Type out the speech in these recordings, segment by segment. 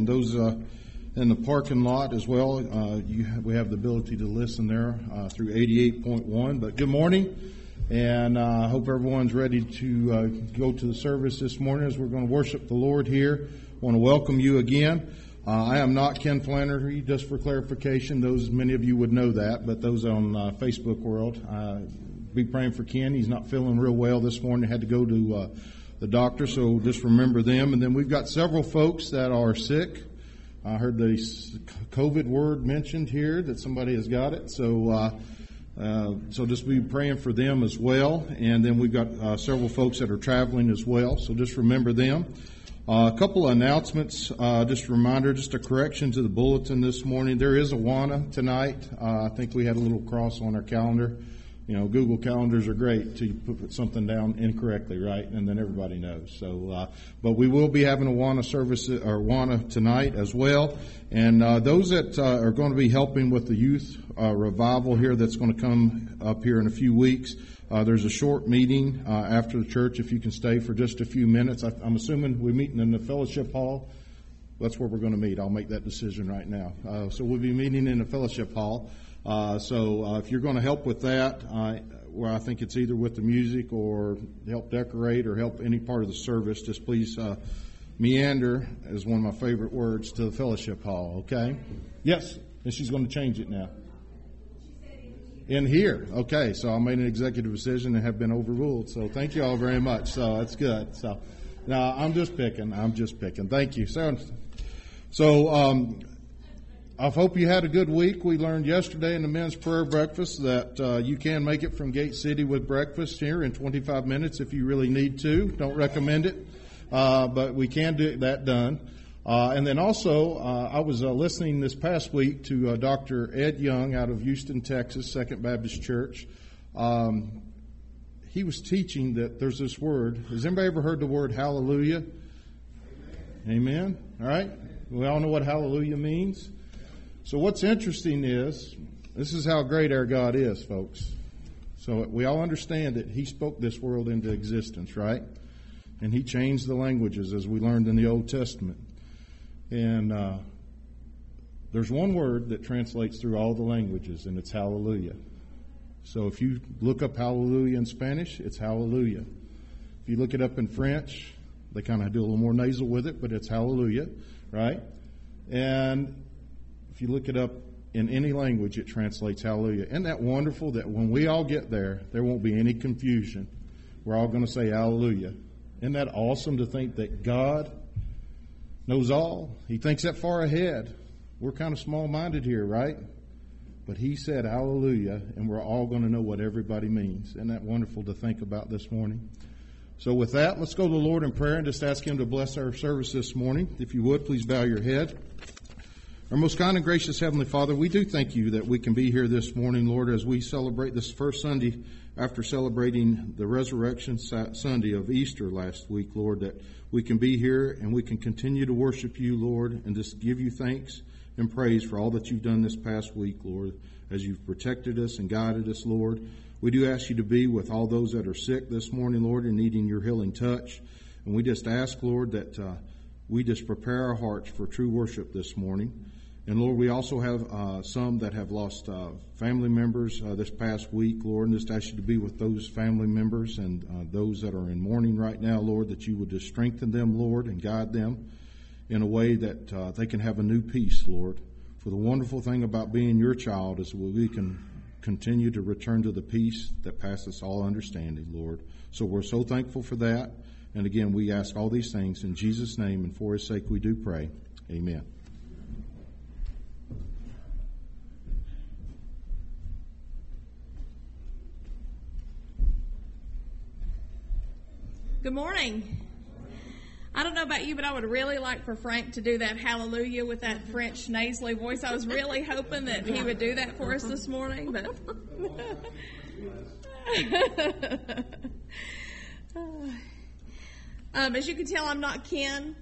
and those in the parking lot as well. We have the ability to listen there through 88.1. But good morning, and I hope everyone's ready to go to the service this morning as we're going to worship the Lord here. I want to welcome you again. I am not Ken Flannery, just for clarification. Many of you would know that, but those on Facebook world, be praying for Ken. He's not feeling real well this morning. Had to go to the doctor, so just remember them. And then we've got several folks that are sick. I heard the COVID word mentioned here, that somebody has got it. So just be praying for them as well. And then we've got several folks that are traveling as well. So just remember them. A couple of announcements. Just a reminder, just a correction to the bulletin this morning. There is Awana tonight. I think we had a little cross on our calendar. You know, Google calendars are great till you put something down incorrectly, right? And then everybody knows. So, but we will be having a Awana service, or Awana tonight as well. And those that are going to be helping with the youth revival here that's going to come up here in a few weeks, there's a short meeting after the church if you can stay for just a few minutes. I'm assuming we're meeting in the fellowship hall. That's where we're going to meet. I'll make that decision right now. So we'll be meeting in the fellowship hall. So if you're going to help with that, where I think it's either with the music or help decorate or help any part of the service, just please meander, is one of my favorite words, to the fellowship hall, okay? Yes, and she's going to change it now. In here. Okay, so I made an executive decision and have been overruled. So thank you all very much. So that's good. So now I'm just picking. Thank you. So I hope you had a good week. We learned yesterday in the men's prayer breakfast that you can make it from Gate City with breakfast here in 25 minutes if you really need to. Don't recommend it, but we can get that done. And then also, I was listening this past week to Dr. Ed Young out of Houston, Texas, Second Baptist Church. He was teaching that there's this word. Has anybody ever heard the word hallelujah? Amen. All right. We all know what hallelujah means. So what's interesting is, this is how great our God is, folks. So we all understand that He spoke this world into existence, right? And He changed the languages, as we learned in the Old Testament. And there's one word that translates through all the languages, and it's hallelujah. So if you look up hallelujah in Spanish, it's hallelujah. If you look it up in French, they kind of do a little more nasal with it, but it's hallelujah, right? And if you look it up in any language, it translates hallelujah. Isn't that wonderful that when we all get there won't be any confusion? We're all going to say hallelujah. Isn't that awesome to think that God knows all? He thinks that far ahead. We're kind of small-minded here, right? But He said hallelujah, and we're all going to know what everybody means. Isn't that wonderful to think about this morning? So with that, let's go to the Lord in prayer and just ask Him to bless our service this morning. If you would, please bow your head. Our most kind and gracious Heavenly Father, we do thank You that we can be here this morning, Lord, as we celebrate this first Sunday after celebrating the Resurrection Sunday of Easter last week, Lord, that we can be here and we can continue to worship You, Lord, and just give You thanks and praise for all that You've done this past week, Lord, as You've protected us and guided us, Lord. We do ask You to be with all those that are sick this morning, Lord, and needing Your healing touch. And we just ask, Lord, that we just prepare our hearts for true worship this morning. And Lord, we also have some that have lost family members this past week, Lord, and just ask You to be with those family members and those that are in mourning right now, Lord, that You would just strengthen them, Lord, and guide them in a way that they can have a new peace, Lord. For the wonderful thing about being Your child is we can continue to return to the peace that passes all understanding, Lord. So we're so thankful for that. And again, we ask all these things in Jesus' name, and for His sake we do pray. Amen. Good morning. I don't know about you, but I would really like for Frank to do that hallelujah with that French nasally voice. I was really hoping that he would do that for us this morning, but as you can tell, I'm not Ken.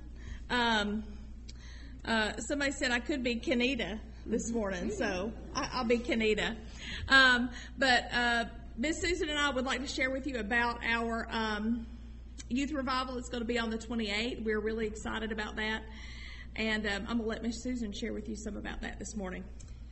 Somebody said I could be Kenita this morning, so I'll be Kenita. But Miss Susan and I would like to share with you about our youth revival. It's going to be on the 28th. We're really excited about that. And I'm going to let Miss Susan share with you some about that this morning.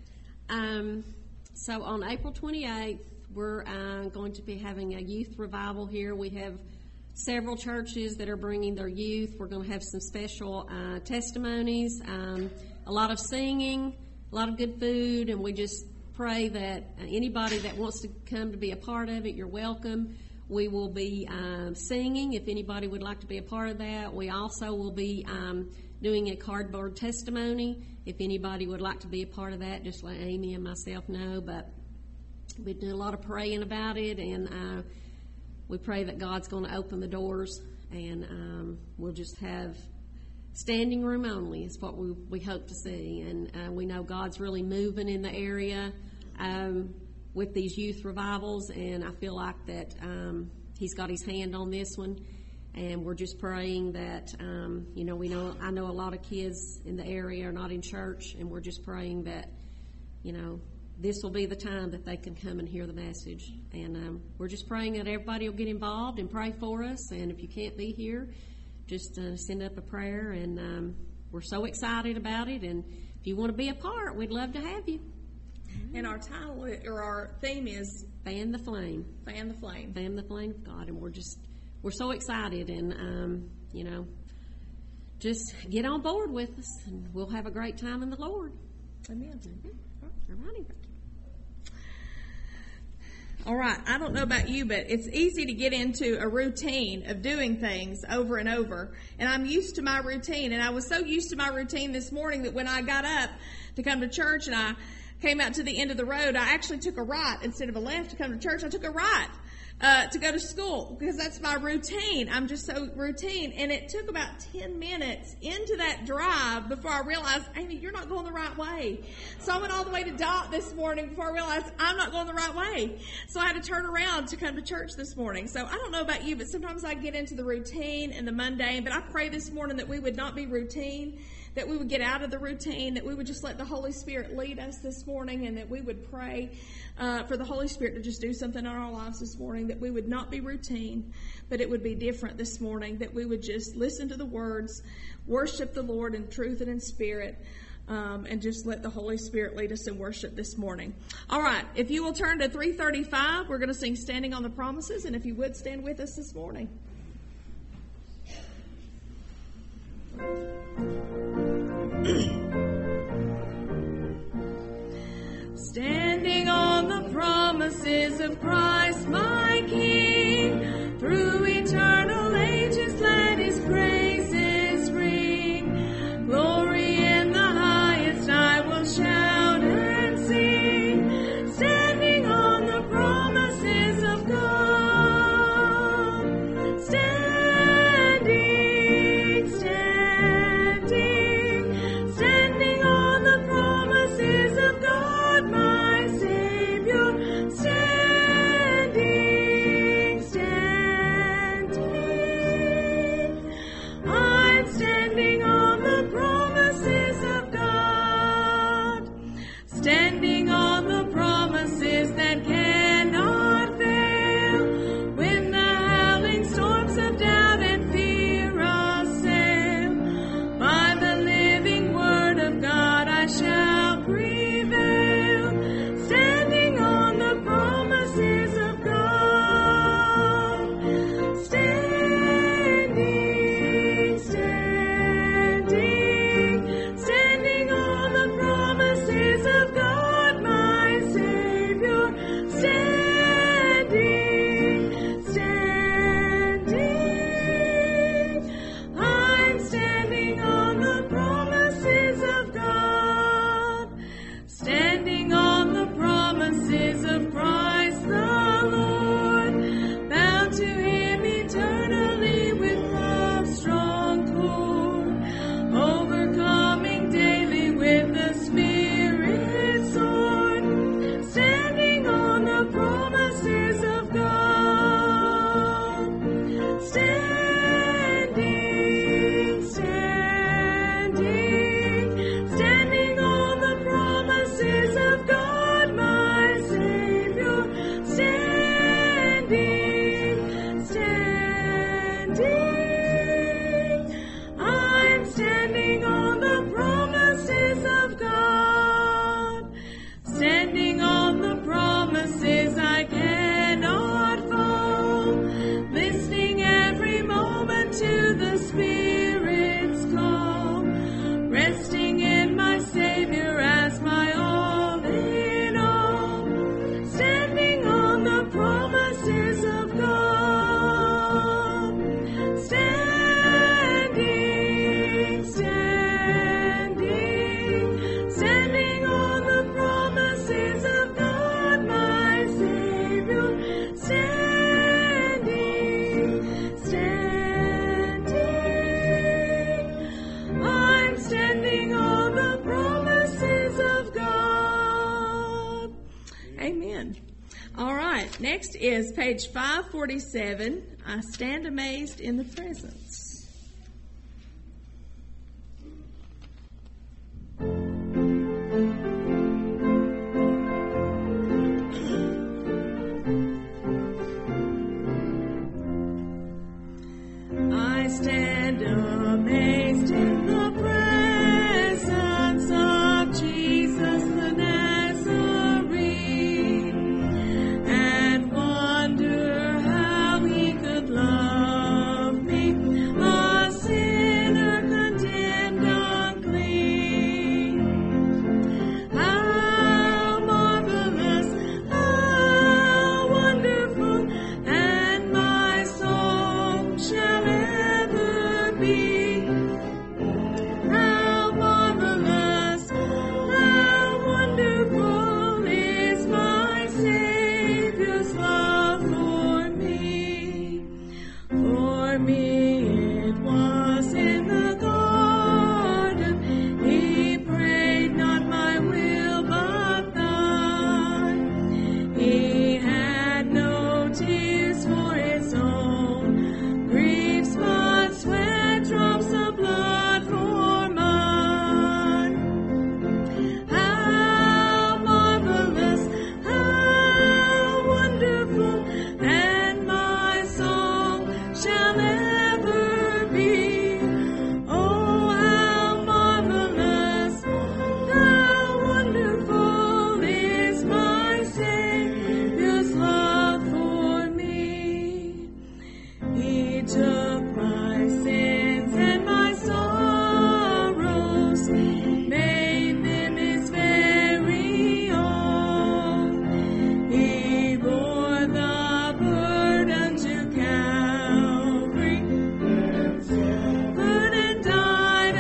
So on April 28th, we're going to be having a youth revival here. We have several churches that are bringing their youth. We're going to have some special testimonies, a lot of singing, a lot of good food, and we just pray that anybody that wants to come to be a part of it, you're welcome. We will be singing if anybody would like to be a part of that. We also will be doing a cardboard testimony. If anybody would like to be a part of that, just let Amy and myself know. But we do a lot of praying about it, and we pray that God's going to open the doors, and we'll just have standing room only is what we hope to see. And we know God's really moving in the area with these youth revivals, and I feel like that He's got His hand on this one. And we're just praying that, I know a lot of kids in the area are not in church, and we're just praying that, this will be the time that they can come and hear the message. And we're just praying that everybody will get involved and pray for us. And if you can't be here, just send up a prayer. And we're so excited about it. And if you want to be a part, we'd love to have you. And our title or our theme is Fan the Flame. Fan the Flame. Fan the Flame of God. And we're so excited, and, just get on board with us, and we'll have a great time in the Lord. Amen. All righty. All right. I don't know about you, but it's easy to get into a routine of doing things over and over. And I'm used to my routine, and I was so used to my routine this morning that when I got up to come to church and I came out to the end of the road, I actually took a right instead of a left to come to church. I took a right to go to school because that's my routine. I'm just so routine. And it took about 10 minutes into that drive before I realized, Amy, you're not going the right way. So I went all the way to Dot this morning before I realized I'm not going the right way. So I had to turn around to come to church this morning. So I don't know about you, but sometimes I get into the routine and the mundane. But I pray this morning that we would not be routine, that we would get out of the routine, that we would just let the Holy Spirit lead us this morning, and that we would pray for the Holy Spirit to just do something in our lives this morning, that we would not be routine, but it would be different this morning, that we would just listen to the words, worship the Lord in truth and in spirit, and just let the Holy Spirit lead us in worship this morning. All right, if you will turn to 335, we're going to sing Standing on the Promises, and if you would stand with us this morning. Standing on the promises of Christ my King, through eternal ages let His praises ring. Glory in the highest I will shout and sing, standing on the promises of God. Standing on the promises of God, my Savior, standing. Amen. All right, next is page 547. I stand amazed in the presence. I stand amazed in the presence of Jesus the Nazarene, and wonder how he could love me, a sinner condemned unclean. How marvelous, how wonderful, and my song shall ever be. How marvelous, how wonderful is my Savior's love for me. For me it was in the garden, he prayed not my will but thine. He had no tears for his own griefs, but sweat drops of blood for mine. How marvelous, how wonderful, and my song shall ever be. Oh, how marvelous, how wonderful is my Savior's love for me. He took my sins and my sorrows, made them his very own. He bore the burden to Calvary, suffered and died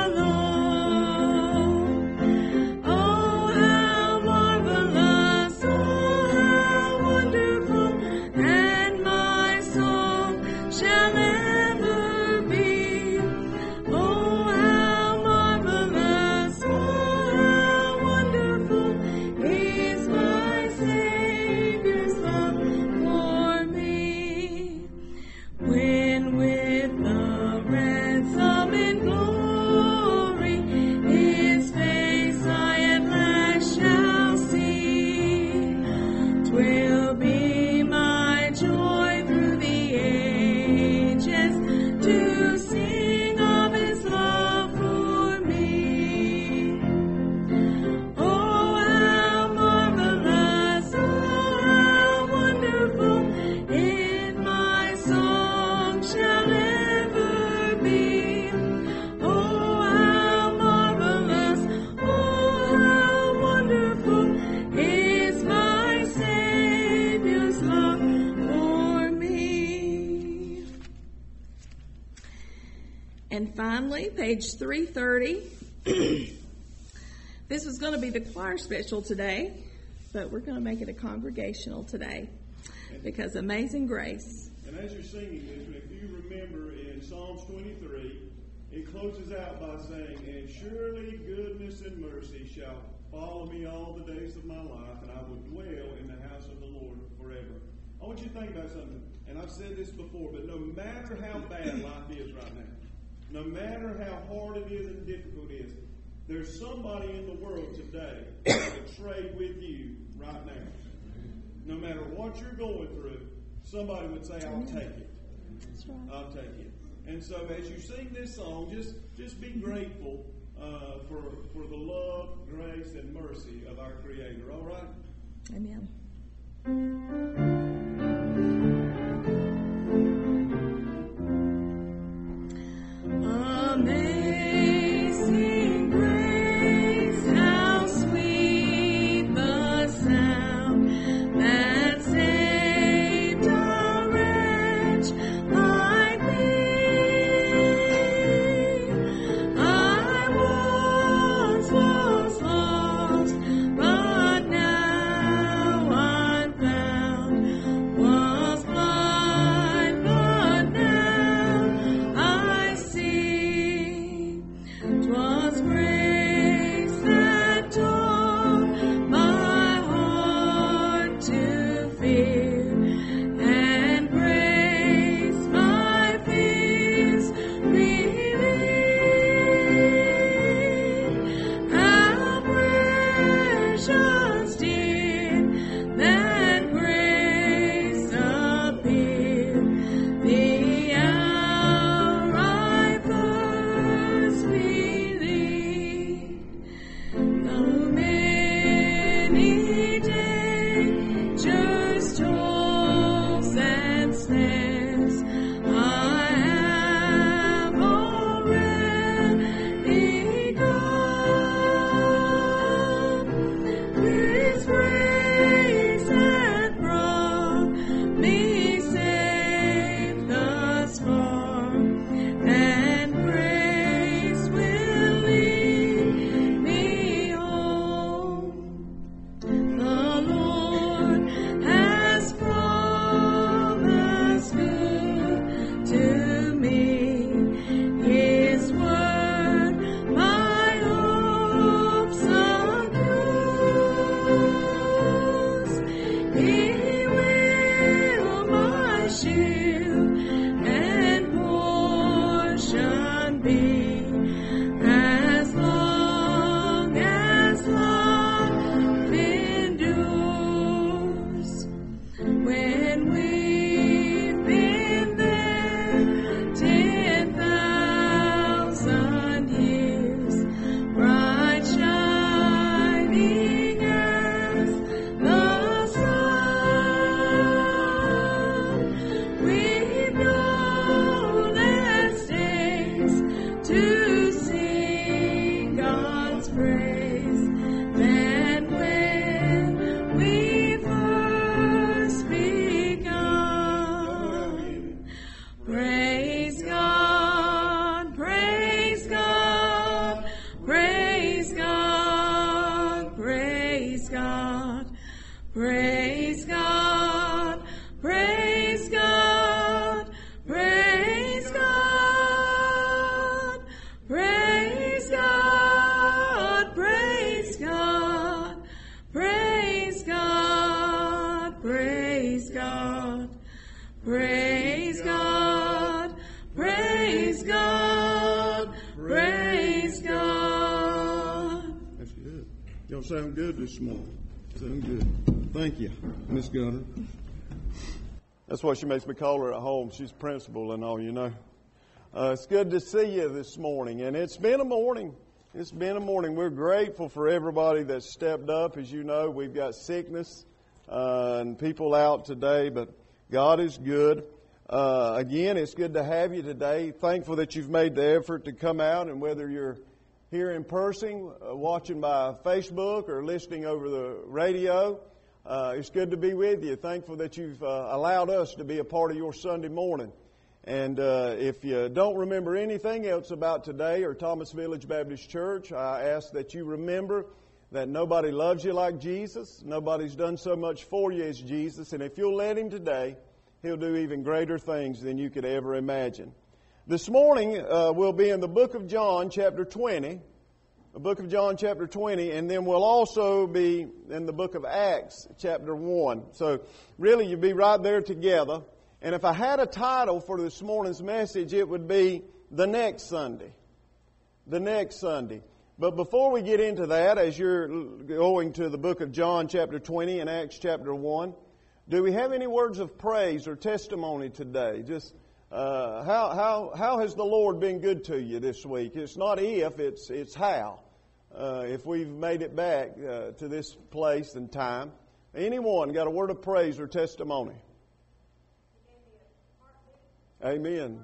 alone. Oh, how marvelous, oh, how wonderful, and my song shall ever be. Oh, how marvelous, oh, how wonderful is my Savior's love for me. When with the ransom in glory, his face I at last shall see, 'twill be my joy through the ages to sing of his love for me. Oh, how marvelous, oh, how wonderful, in my song shall ever be. Oh, how marvelous, oh, how wonderful is my Savior's love for me. And finally, page 330. This was going to be the choir special today, but we're going to make it a congregational today because Amazing Grace. And as you're singing this, if you remember in Psalms 23, it closes out by saying, "And surely goodness and mercy shall follow me all the days of my life, and I will dwell in the house of the Lord forever." I want you to think about something, and I've said this before, but no matter how bad life is right now, no matter how hard it is and difficult it is, there's somebody in the world today that will trade with you right now. No matter what you're going through, somebody would say, "I'll take it. That's right. I'll take it." And so as you sing this song, just be grateful for the love, grace, and mercy of our Creator. All right? Amen. Amazing grace, how sweet the sound that saved a wretch like me. I once was lost, but now I'm found. praise that when we first begun. Praise God, praise God, praise God, praise God, praise God, praise God, praise God, praise God, praise God, praise God, praise God, praise God, praise God, praise God. That's good. Y'all sound good this morning. Sound good. Thank you, Miss Gunner. That's what she makes me call her at home. She's principal and all, you know. It's good to see you this morning, and it's been a morning. It's been a morning. We're grateful for everybody that stepped up. As you know, we've got sickness and people out today, but God is good. Again, it's good to have you today. Thankful that you've made the effort to come out, and whether you're here in person, watching by Facebook, or listening over the radio, it's good to be with you. Thankful that you've allowed us to be a part of your Sunday morning. And if you don't remember anything else about today or Thomas Village Baptist Church, I ask that you remember that nobody loves you like Jesus. Nobody's done so much for you as Jesus. And if you'll let Him today, He'll do even greater things than you could ever imagine. This morning, we'll be in the book of John, chapter 20. The book of John, chapter 20. And then we'll also be in the book of Acts, chapter 1. So really, you'll be right there together. And if I had a title for this morning's message, it would be The Next Sunday. The Next Sunday. But before we get into that, as you're going to the book of John chapter 20 and Acts chapter 1, do we have any words of praise or testimony today? Just how has the Lord been good to you this week? It's not if, it's how. If we've made it back to this place and time. Anyone got a word of praise or testimony? Amen.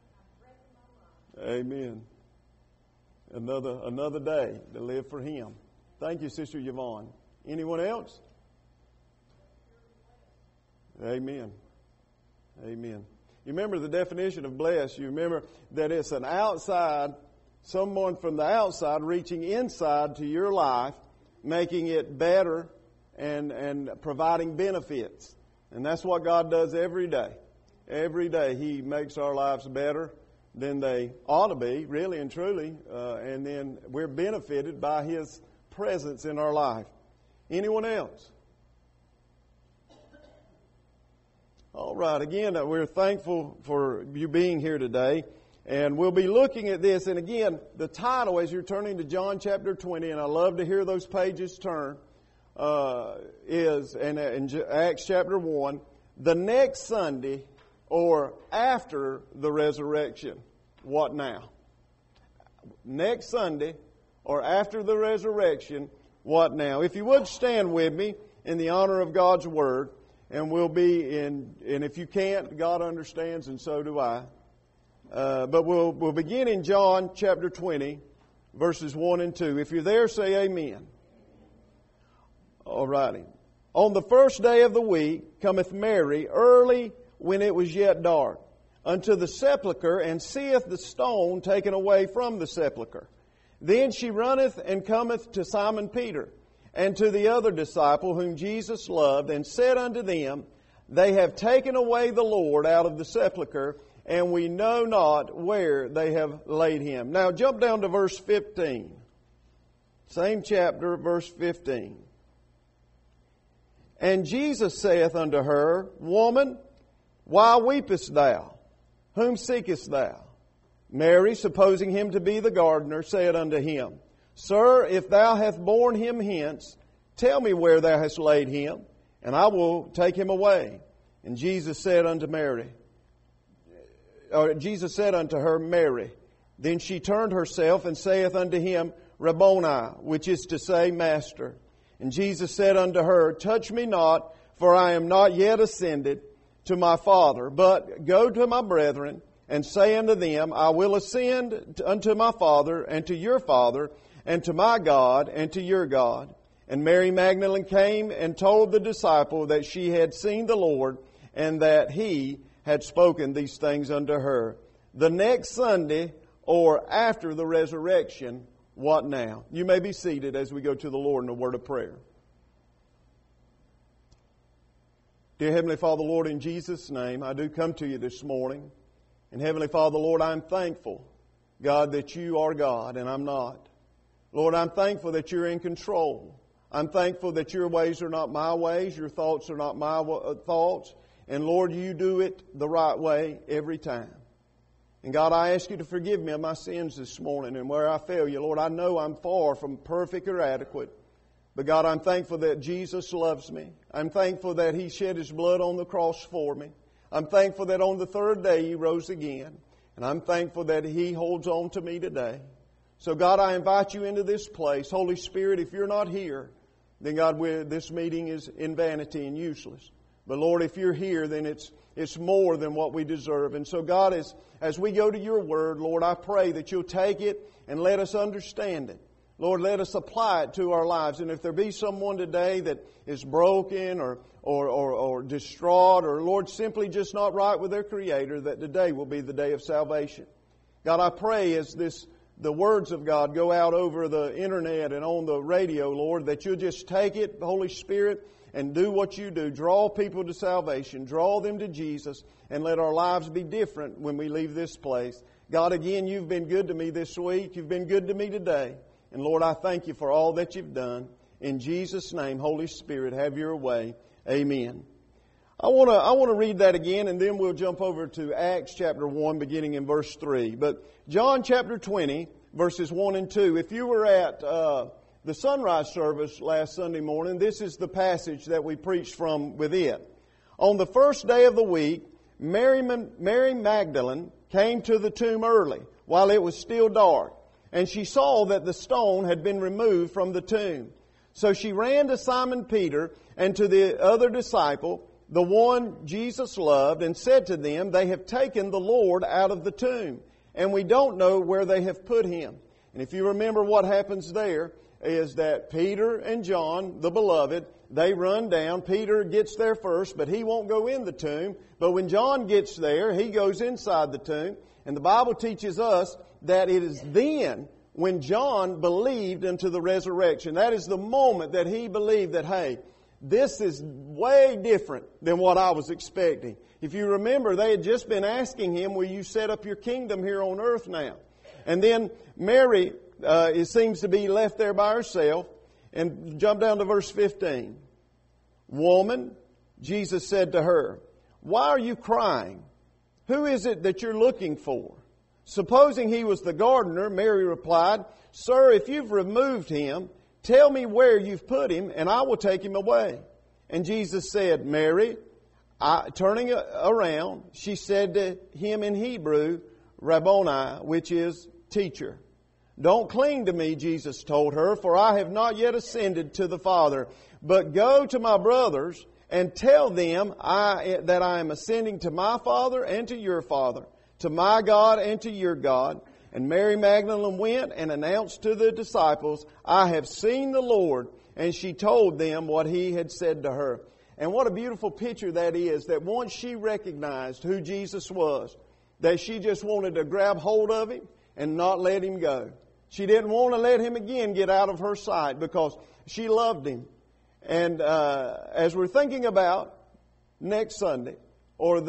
Amen. Another day to live for Him. Thank you, Sister Yvonne. Anyone else? Amen. Amen. You remember the definition of blessed. You remember that it's an outside, someone from the outside reaching inside to your life, making it better and providing benefits. And that's what God does every day. Every day He makes our lives better than they ought to be, really and truly. And then we're benefited by His presence in our life. Anyone else? All right. Again, we're thankful for you being here today. And we'll be looking at this. And again, the title, as you're turning to John chapter 20, and I love to hear those pages turn, is in Acts chapter 1, The Next Sunday, or After the Resurrection. What now? Next Sunday, or after the resurrection, what now? If you would stand with me in the honor of God's Word, and we'll be in, and if you can't, God understands, and so do I. But we'll begin in John chapter 20, verses 1 and 2. If you're there, say amen. All righty. On the first day of the week cometh Mary early when it was yet dark, unto the sepulchre, and seeth the stone taken away from the sepulchre. Then she runneth and cometh to Simon Peter, and to the other disciple whom Jesus loved, and said unto them, They have taken away the Lord out of the sepulchre, and we know not where they have laid Him. Now jump down to verse 15. Same chapter, verse 15. And Jesus saith unto her, Woman, why weepest thou? Whom seekest thou? Mary, supposing Him to be the gardener, said unto Him, Sir, if thou hast borne Him hence, tell me where thou hast laid Him, and I will take Him away. And Jesus said unto her, Mary. Then she turned herself and saith unto Him, Rabboni, which is to say, Master. And Jesus said unto her, Touch me not, for I am not yet ascended to my Father, but go to my brethren, and say unto them, I will ascend unto my Father and to your Father, and to my God and to your God. And Mary Magdalene came and told the disciple that she had seen the Lord and that He had spoken these things unto her. The next Sunday, or after the resurrection, what now? You may be seated as we go to the Lord in a word of prayer. Dear Heavenly Father, Lord, in Jesus' name, I do come to you this morning. And Heavenly Father, Lord, I'm thankful, God, that you are God and I'm not. Lord, I'm thankful that you're in control. I'm thankful that your ways are not my ways, your thoughts are not my thoughts. And Lord, you do it the right way every time. And God, I ask you to forgive me of my sins this morning and where I fail you. Lord, I know I'm far from perfect or adequate. But God, I'm thankful that Jesus loves me. I'm thankful that He shed His blood on the cross for me. I'm thankful that on the third day He rose again. And I'm thankful that He holds on to me today. So God, I invite you into this place. Holy Spirit, if you're not here, then God, this meeting is in vanity and useless. But Lord, if you're here, then it's more than what we deserve. And so God, as we go to your word, Lord, I pray that you'll take it and let us understand it. Lord, let us apply it to our lives. And if there be someone today that is broken or distraught or, Lord, simply just not right with their Creator, that today will be the day of salvation. God, I pray as the words of God go out over the internet and on the radio, Lord, that you'll just take it, the Holy Spirit, and do what you do. Draw people to salvation. Draw them to Jesus. And let our lives be different when we leave this place. God, again, you've been good to me this week. You've been good to me today. And Lord, I thank you for all that you've done. In Jesus' name, Holy Spirit, have your way. Amen. I want to read that again, and then we'll jump over to Acts chapter 1, beginning in verse 3. But John chapter 20, verses 1 and 2. If you were at the sunrise service last Sunday morning, this is the passage that we preached from with it. On the first day of the week, Mary Magdalene came to the tomb early, while it was still dark. And she saw that the stone had been removed from the tomb. So she ran to Simon Peter and to the other disciple, the one Jesus loved, and said to them, "They have taken the Lord out of the tomb, and we don't know where they have put Him." And if you remember what happens there is that Peter and John, the beloved, they run down. Peter gets there first, but he won't go in the tomb. But when John gets there, he goes inside the tomb. And the Bible teaches us that it is then when John believed into the resurrection. That is the moment that he believed that, hey, this is way different than what I was expecting. If you remember, they had just been asking him, will you set up your kingdom here on earth now? And then Mary, it seems to be left there by herself. And jump down to verse 15. "Woman," Jesus said to her, "why are you crying? Who is it that you're looking for?" Supposing he was the gardener, Mary replied, "Sir, if you've removed him, tell me where you've put him, and I will take him away." And Jesus said, "Mary." Turning around, she said to him in Hebrew, "Rabboni," which is teacher. "Don't cling to me," Jesus told her, "for I have not yet ascended to the Father. But go to my brothers and tell them that I am ascending to my Father and to your Father, to my God and to your God." And Mary Magdalene went and announced to the disciples, "I have seen the Lord." And she told them what He had said to her. And what a beautiful picture that is, that once she recognized who Jesus was, that she just wanted to grab hold of Him and not let Him go. She didn't want to let Him again get out of her sight because she loved Him. And as we're thinking about next Sunday, or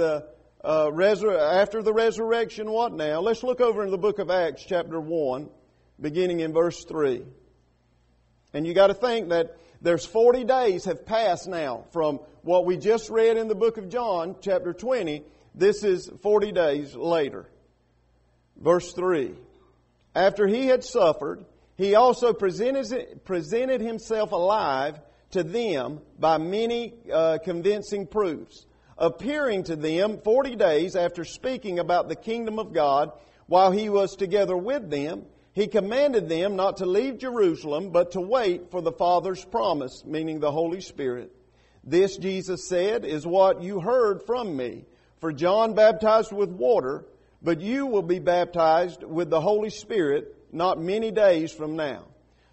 after the resurrection, what now? Let's look over in the book of Acts chapter 1, beginning in verse 3. And you got to think that there's 40 days have passed now from what we just read in the book of John, chapter 20. This is 40 days later. Verse 3. "After He had suffered, He also presented Himself alive to them by many convincing proofs, appearing to them 40 days after speaking about the kingdom of God. While He was together with them, He commanded them not to leave Jerusalem, but to wait for the Father's promise," meaning the Holy Spirit. "This," Jesus said, "is what you heard from me. For John baptized with water, but you will be baptized with the Holy Spirit not many days from now."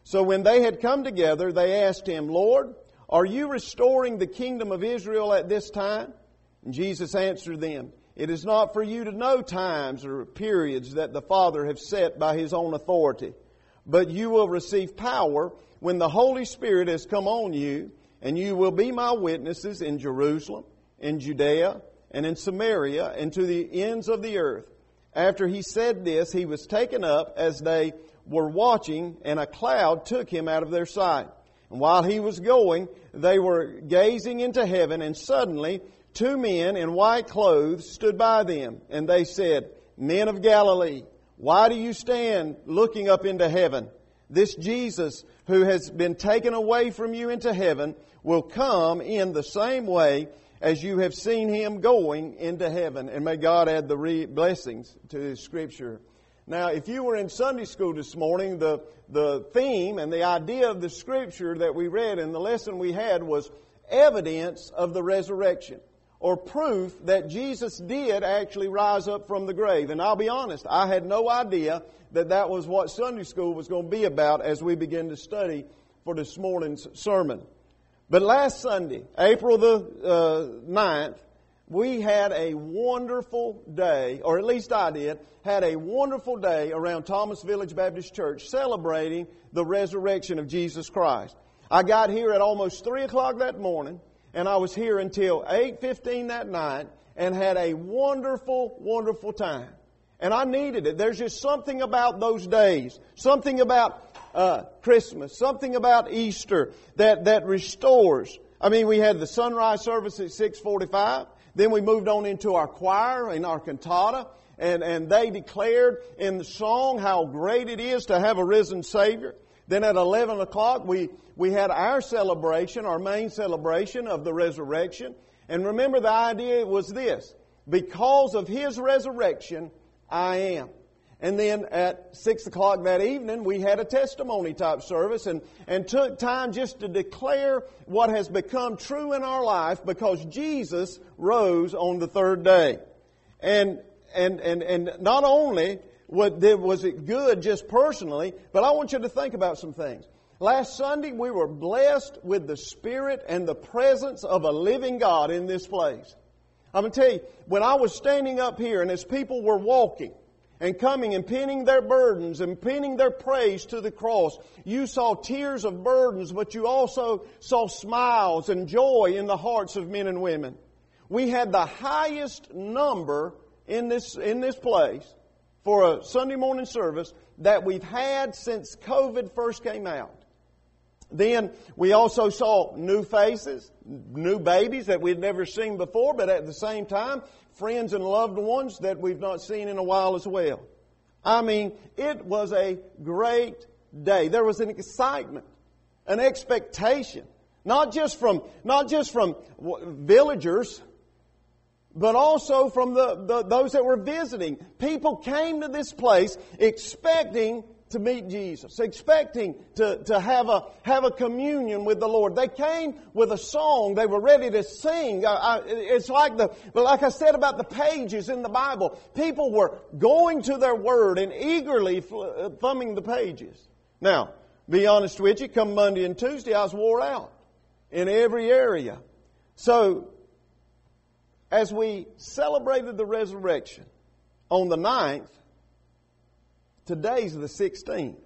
So when they had come together, they asked him, Lord, are you restoring the kingdom of Israel at this time? And Jesus answered them, it is not for you to know times or periods that the Father has set by His own authority, but you will receive power when the Holy Spirit has come on you, and you will be my witnesses in Jerusalem, in Judea, and in Samaria, and to the ends of the earth. After He said this, He was taken up as they were watching, and a cloud took Him out of their sight. And while He was going, they were gazing into heaven, and suddenly 2 men in white clothes stood by them, and they said, Men of Galilee, why do you stand looking up into heaven? This Jesus who has been taken away from you into heaven will come in the same way as you have seen Him going into heaven. And may God add the blessings to His Scripture. Now, if you were in Sunday school this morning, the theme and the idea of the Scripture that we read in the lesson we had was evidence of the resurrection, or proof that Jesus did actually rise up from the grave. And I'll be honest, I had no idea that that was what Sunday school was going to be about as we begin to study for this morning's sermon. But last Sunday, April the 9th, we had a wonderful day, or at least I did, had a wonderful day around Thomas Village Baptist Church celebrating the resurrection of Jesus Christ. I got here at almost 3 o'clock that morning, and I was here until 8:15 that night and had a wonderful, wonderful time. And I needed it. There's just something about those days, something about Christmas, something about Easter that restores. I mean, we had the sunrise service at 6:45. Then we moved on into our choir and our cantata. And they declared in the song how great it is to have a risen Savior. Then at 11 o'clock, we had our celebration, our main celebration of the resurrection. And remember, the idea was this: because of His resurrection, I am. And then at 6 o'clock that evening, we had a testimony type service and took time just to declare what has become true in our life because Jesus rose on the third day. And not only was it good just personally, but I want you to think about some things. Last Sunday, we were blessed with the Spirit and the presence of a living God in this place. I'm going to tell you, when I was standing up here and as people were walking and coming and pinning their burdens and pinning their praise to the cross, you saw tears of burdens, but you also saw smiles and joy in the hearts of men and women. We had the highest number in this place for a Sunday morning service that we've had since COVID first came out. Then we also saw new faces, new babies that we'd never seen before, but at the same time, friends and loved ones that we've not seen in a while as well. I mean, it was a great day. There was an excitement, an expectation, not just from villagers, but also from those that were visiting. People came to this place expecting to meet Jesus, expecting to have a communion with the Lord. They came with a song. They were ready to sing. It's like I said about the pages in the Bible. People were going to their Word and eagerly thumbing the pages. Now, be honest with you, come Monday and Tuesday, I was wore out in every area. So, as we celebrated the resurrection on the 9th, today's the 16th.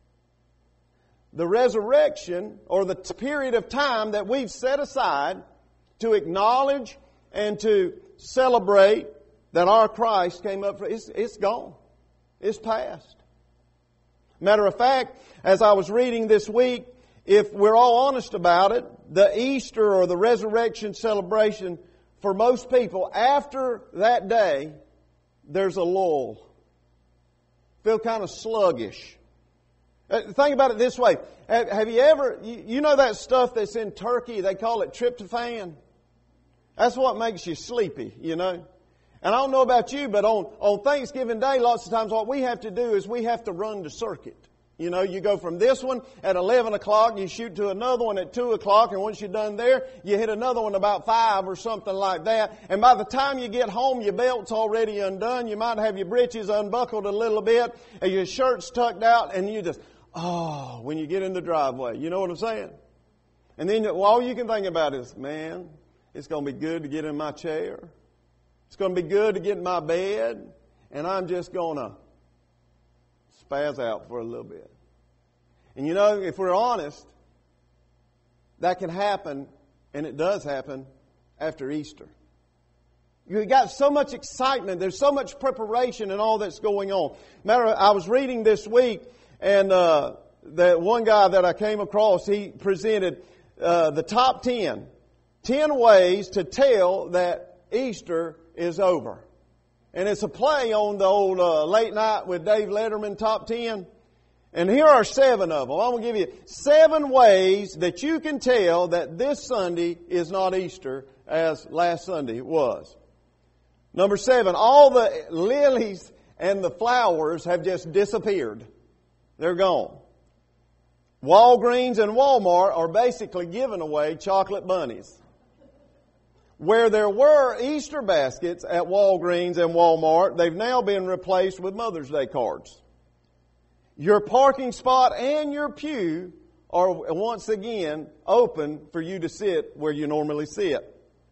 The resurrection, or the period of time that we've set aside to acknowledge and to celebrate that our Christ came up for, it's gone. It's past. Matter of fact, as I was reading this week, if we're all honest about it, the Easter or the resurrection celebration, for most people, after that day, there's a lull. Feel kind of sluggish. Think about it this way. Have you ever, you know that stuff that's in turkey, they call it tryptophan? That's what makes you sleepy, you know. And I don't know about you, but on Thanksgiving Day, lots of times what we have to do is we have to run the circuit. You know, you go from this one at 11 o'clock, you shoot to another one at 2 o'clock, and once you're done there, you hit another one about 5 or something like that. And by the time you get home, your belt's already undone. You might have your breeches unbuckled a little bit, and your shirt's tucked out, and you just, oh, when you get in the driveway. You know what I'm saying? And then all you can think about is, man, it's going to be good to get in my chair. It's going to be good to get in my bed. And I'm just going to spaz out for a little bit. And you know, if we're honest, that can happen, and it does happen, after Easter. You got so much excitement. There's so much preparation and all that's going on. I was reading this week, and that one guy that I came across, he presented the top 10 ways to tell that Easter is over. And it's a play on the old Late Night with Dave Letterman top 10. And here are 7 of them. I'm going to give you 7 ways that you can tell that this Sunday is not Easter as last Sunday was. Number 7, all the lilies and the flowers have just disappeared. They're gone. Walgreens and Walmart are basically giving away chocolate bunnies. Where there were Easter baskets at Walgreens and Walmart, they've now been replaced with Mother's Day cards. Your parking spot and your pew are once again open for you to sit where you normally sit.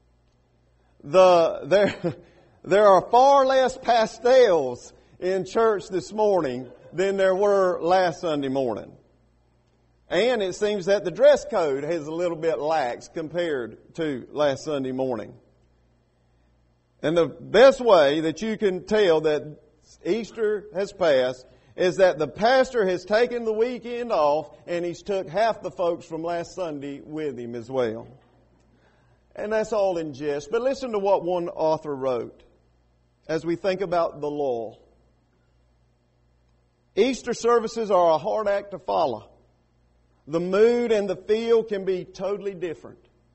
There are far less pastels in church this morning than there were last Sunday morning. And it seems that the dress code is a little bit lax compared to last Sunday morning. And the best way that you can tell that Easter has passed is that the pastor has taken the weekend off and he's took half the folks from last Sunday with him as well. And that's all in jest. But listen to what one author wrote as we think about the law. Easter services are a hard act to follow. The mood and the feel can be totally different.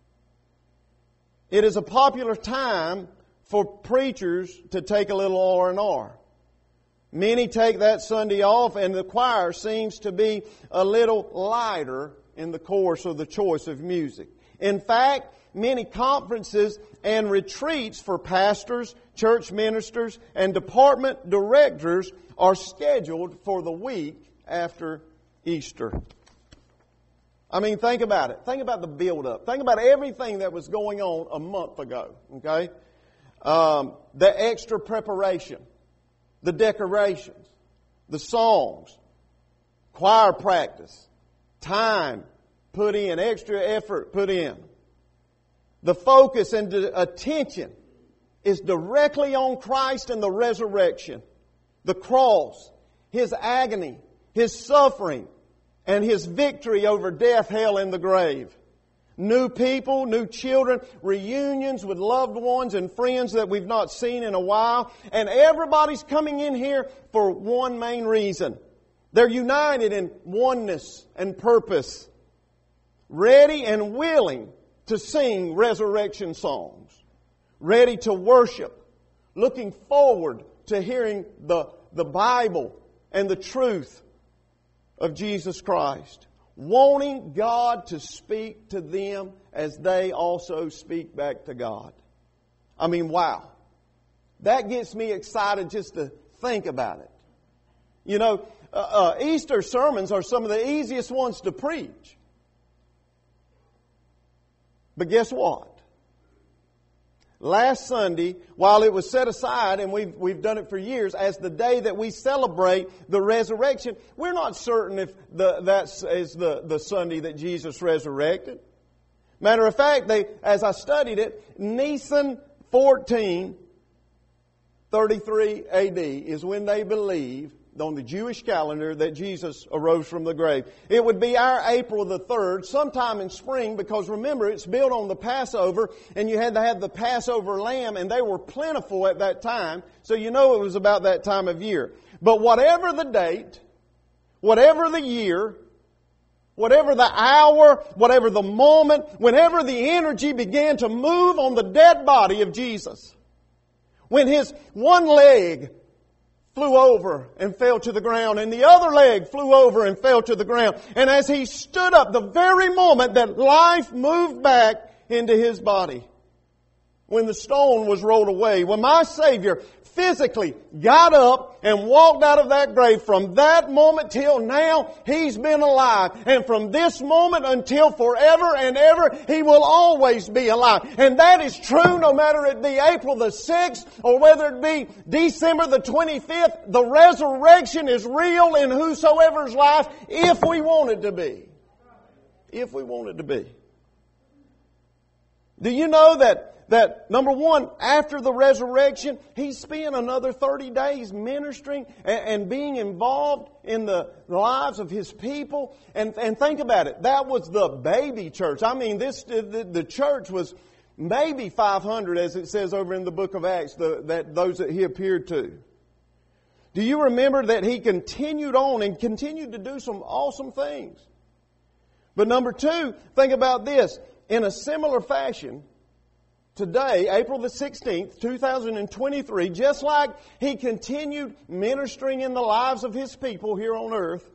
It is a popular time for preachers to take a little R&R. Many take that Sunday off, and the choir seems to be a little lighter in the course of the choice of music. In fact, many conferences and retreats for pastors, church ministers, and department directors are scheduled for the week after Easter. I mean, think about it. Think about the build-up. Think about everything that was going on a month ago, okay? The extra preparation, the decorations, the songs, choir practice, time put in, extra effort put in. The focus and the attention is directly on Christ and the resurrection, the cross, His agony, His suffering, and His victory over death, hell, and the grave. New people, new children, reunions with loved ones and friends that we've not seen in a while. And everybody's coming in here for one main reason. They're united in oneness and purpose. Ready and willing to sing resurrection songs. Ready to worship. Looking forward to hearing the Bible and the truth of Jesus Christ. Wanting God to speak to them as they also speak back to God. I mean, wow. That gets me excited just to think about it. You know, Easter sermons are some of the easiest ones to preach. But guess what? Last Sunday, while it was set aside, and we've done it for years, as the day that we celebrate the resurrection, we're not certain if that is the Sunday that Jesus resurrected. Matter of fact, as I studied it, Nisan 1433 AD is when they believe on the Jewish calendar that Jesus arose from the grave. It would be our April the 3rd, sometime in spring, because remember, it's built on the Passover, and you had to have the Passover lamb, and they were plentiful at that time, so you know it was about that time of year. But whatever the date, whatever the year, whatever the hour, whatever the moment, whenever the energy began to move on the dead body of Jesus, when His one leg flew over and fell to the ground, and the other leg flew over and fell to the ground. And as He stood up, the very moment that life moved back into His body, when the stone was rolled away, when my Savior physically got up and walked out of that grave, from that moment till now, He's been alive. And from this moment until forever and ever, He will always be alive. And that is true no matter it be April the 6th or whether it be December the 25th. The resurrection is real in whosoever's life if we want it to be. If we want it to be. Do you know that number one, after the resurrection, He spent another 30 days ministering and being involved in the lives of His people? And think about it. That was the baby church. I mean, the church was maybe 500, as it says over in the book of Acts, those that He appeared to. Do you remember that He continued on and continued to do some awesome things? But number two, think about this. In a similar fashion, today, April the 16th, 2023, just like He continued ministering in the lives of His people here on earth,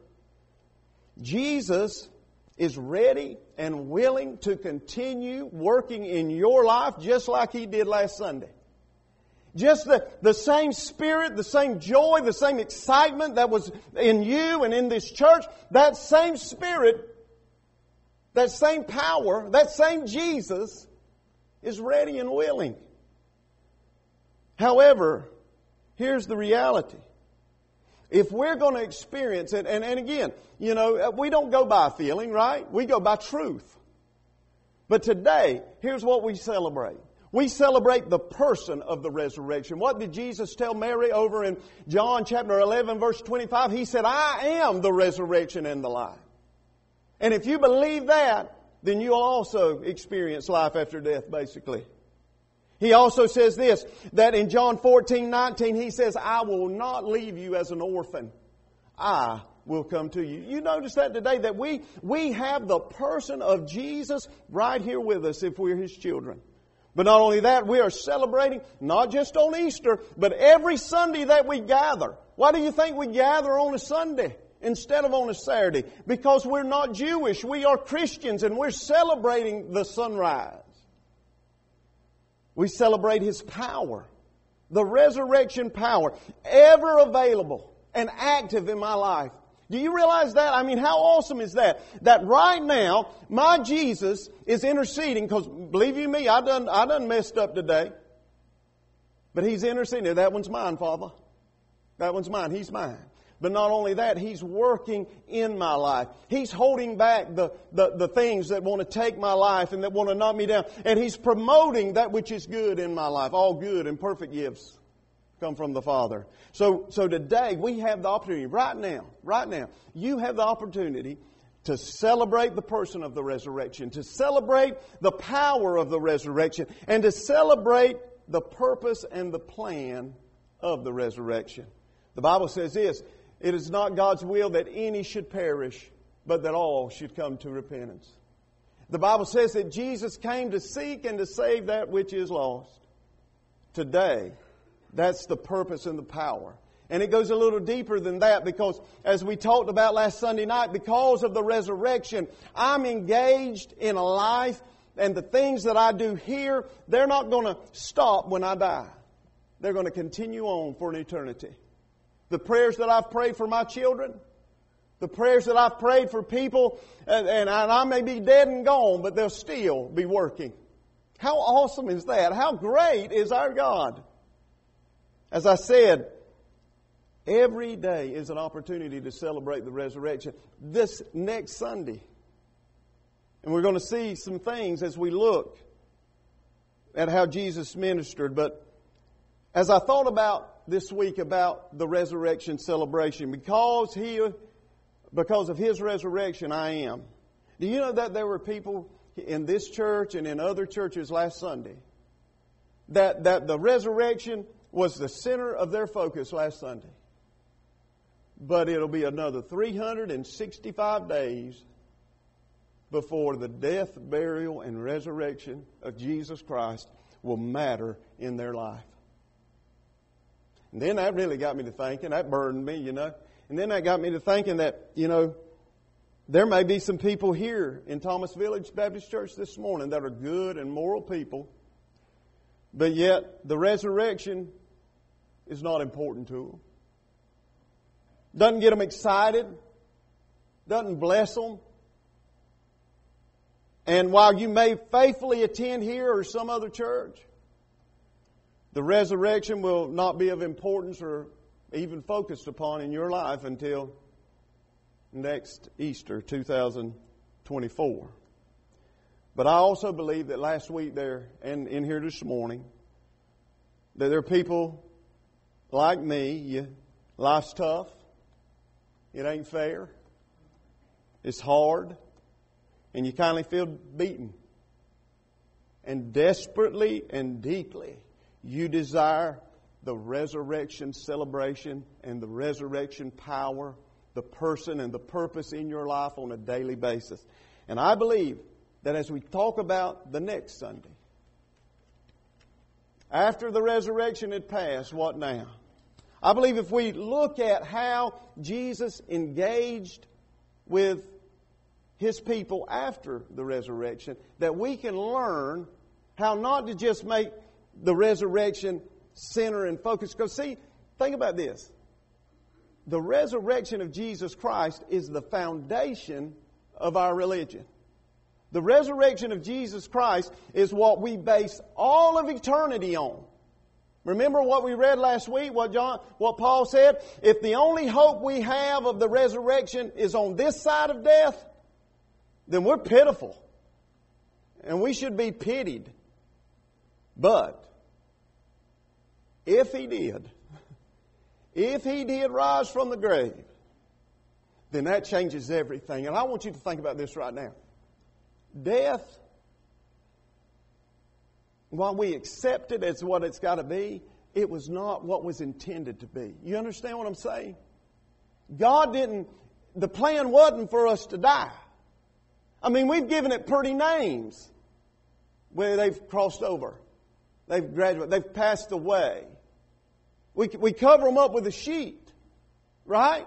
Jesus is ready and willing to continue working in your life just like He did last Sunday. Just the same spirit, the same joy, the same excitement that was in you and in this church, that same spirit, that same power, that same Jesus is ready and willing. However, here's the reality. If we're going to experience it, and again, you know, we don't go by feeling, right? We go by truth. But today, here's what we celebrate. We celebrate the person of the resurrection. What did Jesus tell Mary over in John chapter 11, verse 25? He said, I am the resurrection and the life. And if you believe that, then you'll also experience life after death, basically. He also says this, that in John 14:19, He says, I will not leave you as an orphan. I will come to you. You notice that today, that we have the person of Jesus right here with us if we're His children. But not only that, we are celebrating not just on Easter, but every Sunday that we gather. Why do you think we gather on a Sunday instead of on a Saturday? Because we're not Jewish. We are Christians and we're celebrating the sunrise. We celebrate His power, the resurrection power, ever available and active in my life. Do you realize that? I mean, how awesome is that? That right now, my Jesus is interceding, because believe you me, I done messed up today. But He's interceding. That one's mine, Father. That one's mine. He's mine. But not only that, He's working in my life. He's holding back the things that want to take my life and that want to knock me down. And He's promoting that which is good in my life. All good and perfect gifts come from the Father. So today we have the opportunity, right now, you have the opportunity to celebrate the person of the resurrection, to celebrate the power of the resurrection, and to celebrate the purpose and the plan of the resurrection. The Bible says this, it is not God's will that any should perish, but that all should come to repentance. The Bible says that Jesus came to seek and to save that which is lost. Today, that's the purpose and the power. And it goes a little deeper than that, because as we talked about last Sunday night, because of the resurrection, I'm engaged in a life, and the things that I do here, they're not going to stop when I die. They're going to continue on for an eternity. The prayers that I've prayed for my children, the prayers that I've prayed for people, and I may be dead and gone, but they'll still be working. How awesome is that? How great is our God? As I said, every day is an opportunity to celebrate the resurrection. This next Sunday, and we're going to see some things as we look at how Jesus ministered. But as I thought about this week about the resurrection celebration, because of His resurrection, I am. Do you know that there were people in this church and in other churches last Sunday that the resurrection was the center of their focus last Sunday? But it'll be another 365 days before the death, burial, and resurrection of Jesus Christ will matter in their life. And then that really got me to thinking, that burdened me, And then that got me to thinking that, there may be some people here in Thomas Village Baptist Church this morning that are good and moral people, But yet, the resurrection is not important to them. Doesn't get them excited. Doesn't bless them. And while you may faithfully attend here or some other church, the resurrection will not be of importance or even focused upon in your life until next Easter, 2024. But I also believe that last week there and in here this morning, that there are people like me, life's tough, it ain't fair, it's hard, and you kind of feel beaten. And desperately and deeply, you desire the resurrection celebration and the resurrection power, the person and the purpose in your life on a daily basis. And I believe that as we talk about the next Sunday, after the resurrection had passed, what now? I believe if we look at how Jesus engaged with His people after the resurrection, that we can learn how not to just make the resurrection center and focus. Because see, think about this. The resurrection of Jesus Christ is the foundation of our religion. The resurrection of Jesus Christ is what we base all of eternity on. Remember what we read last week, what Paul said? If the only hope we have of the resurrection is on this side of death, then we're pitiful. And we should be pitied. But if He did rise from the grave, then that changes everything. And I want you to think about this right now. Death, while we accept it as what it's got to be, it was not what was intended to be. You understand what I'm saying? The plan wasn't for us to die. I mean, we've given it pretty names where they've crossed over. They've graduated. They've passed away. We cover them up with a sheet. Right?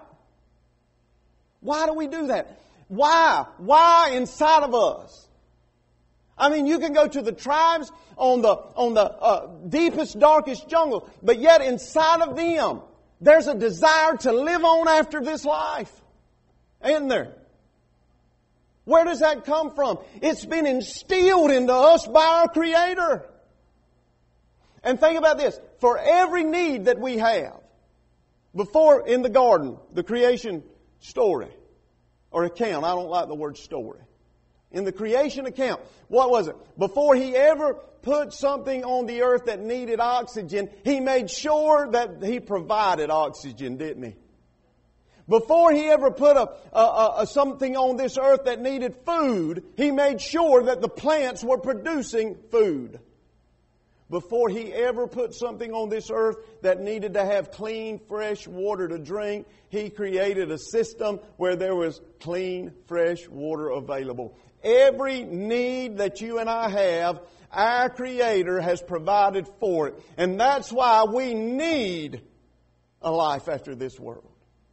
Why do we do that? Why? Why inside of us? I mean, you can go to the tribes on the deepest, darkest jungle, but yet inside of them, there's a desire to live on after this life. Isn't there? Where does that come from? It's been instilled into us by our Creator. And think about this. For every need that we have, before in the garden, the creation story, or account. I don't like the word story. In the creation account, what was it? Before He ever put something on the earth that needed oxygen, He made sure that He provided oxygen, didn't He? Before He ever put something on this earth that needed food, He made sure that the plants were producing food. Before He ever put something on this earth that needed to have clean, fresh water to drink, He created a system where there was clean, fresh water available. Every need that you and I have, our Creator has provided for it. And that's why we need a life after this world.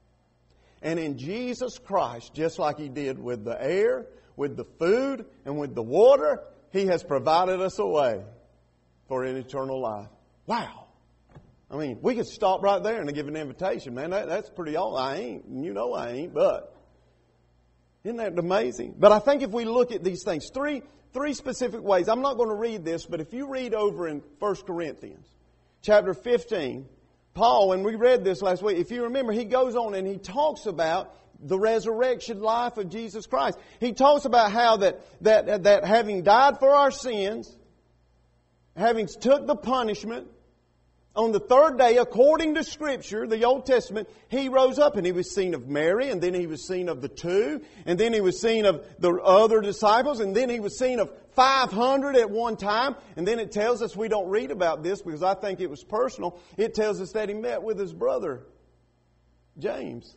And in Jesus Christ, just like He did with the air, with the food, and with the water, He has provided us a way for an eternal life. Wow. I mean, we could stop right there and give an invitation, man. That's pretty old. I ain't. You know I ain't, but isn't that amazing? But I think if we look at these things, three specific ways. I'm not going to read this, but if you read over in 1 Corinthians, chapter 15, Paul, and we read this last week, if you remember, he goes on and he talks about the resurrection life of Jesus Christ. He talks about how that having died for our sins, having took the punishment, on the third day, according to Scripture, the Old Testament, He rose up and He was seen of Mary, and then He was seen of the 2, and then He was seen of the other disciples, and then He was seen of 500 at one time. And then it tells us, we don't read about this because I think it was personal, it tells us that He met with His brother, James.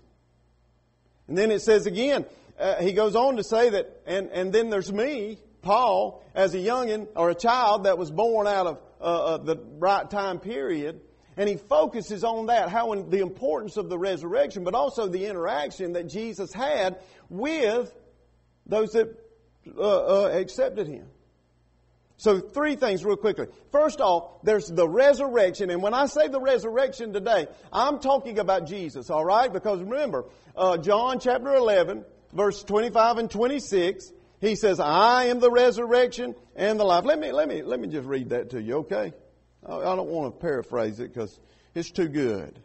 And then it says again, he goes on to say that, and then there's me, Paul, as a youngin' or a child that was born out of the right time period, and he focuses on that, the importance of the resurrection, but also the interaction that Jesus had with those that accepted Him. So 3 things real quickly. First off, there's the resurrection. And when I say the resurrection today, I'm talking about Jesus, all right? Because remember, John chapter 11, verse 25 and 26, he says, I am the resurrection and the life. Let me just read that to you, okay? I don't want to paraphrase it because it's too good.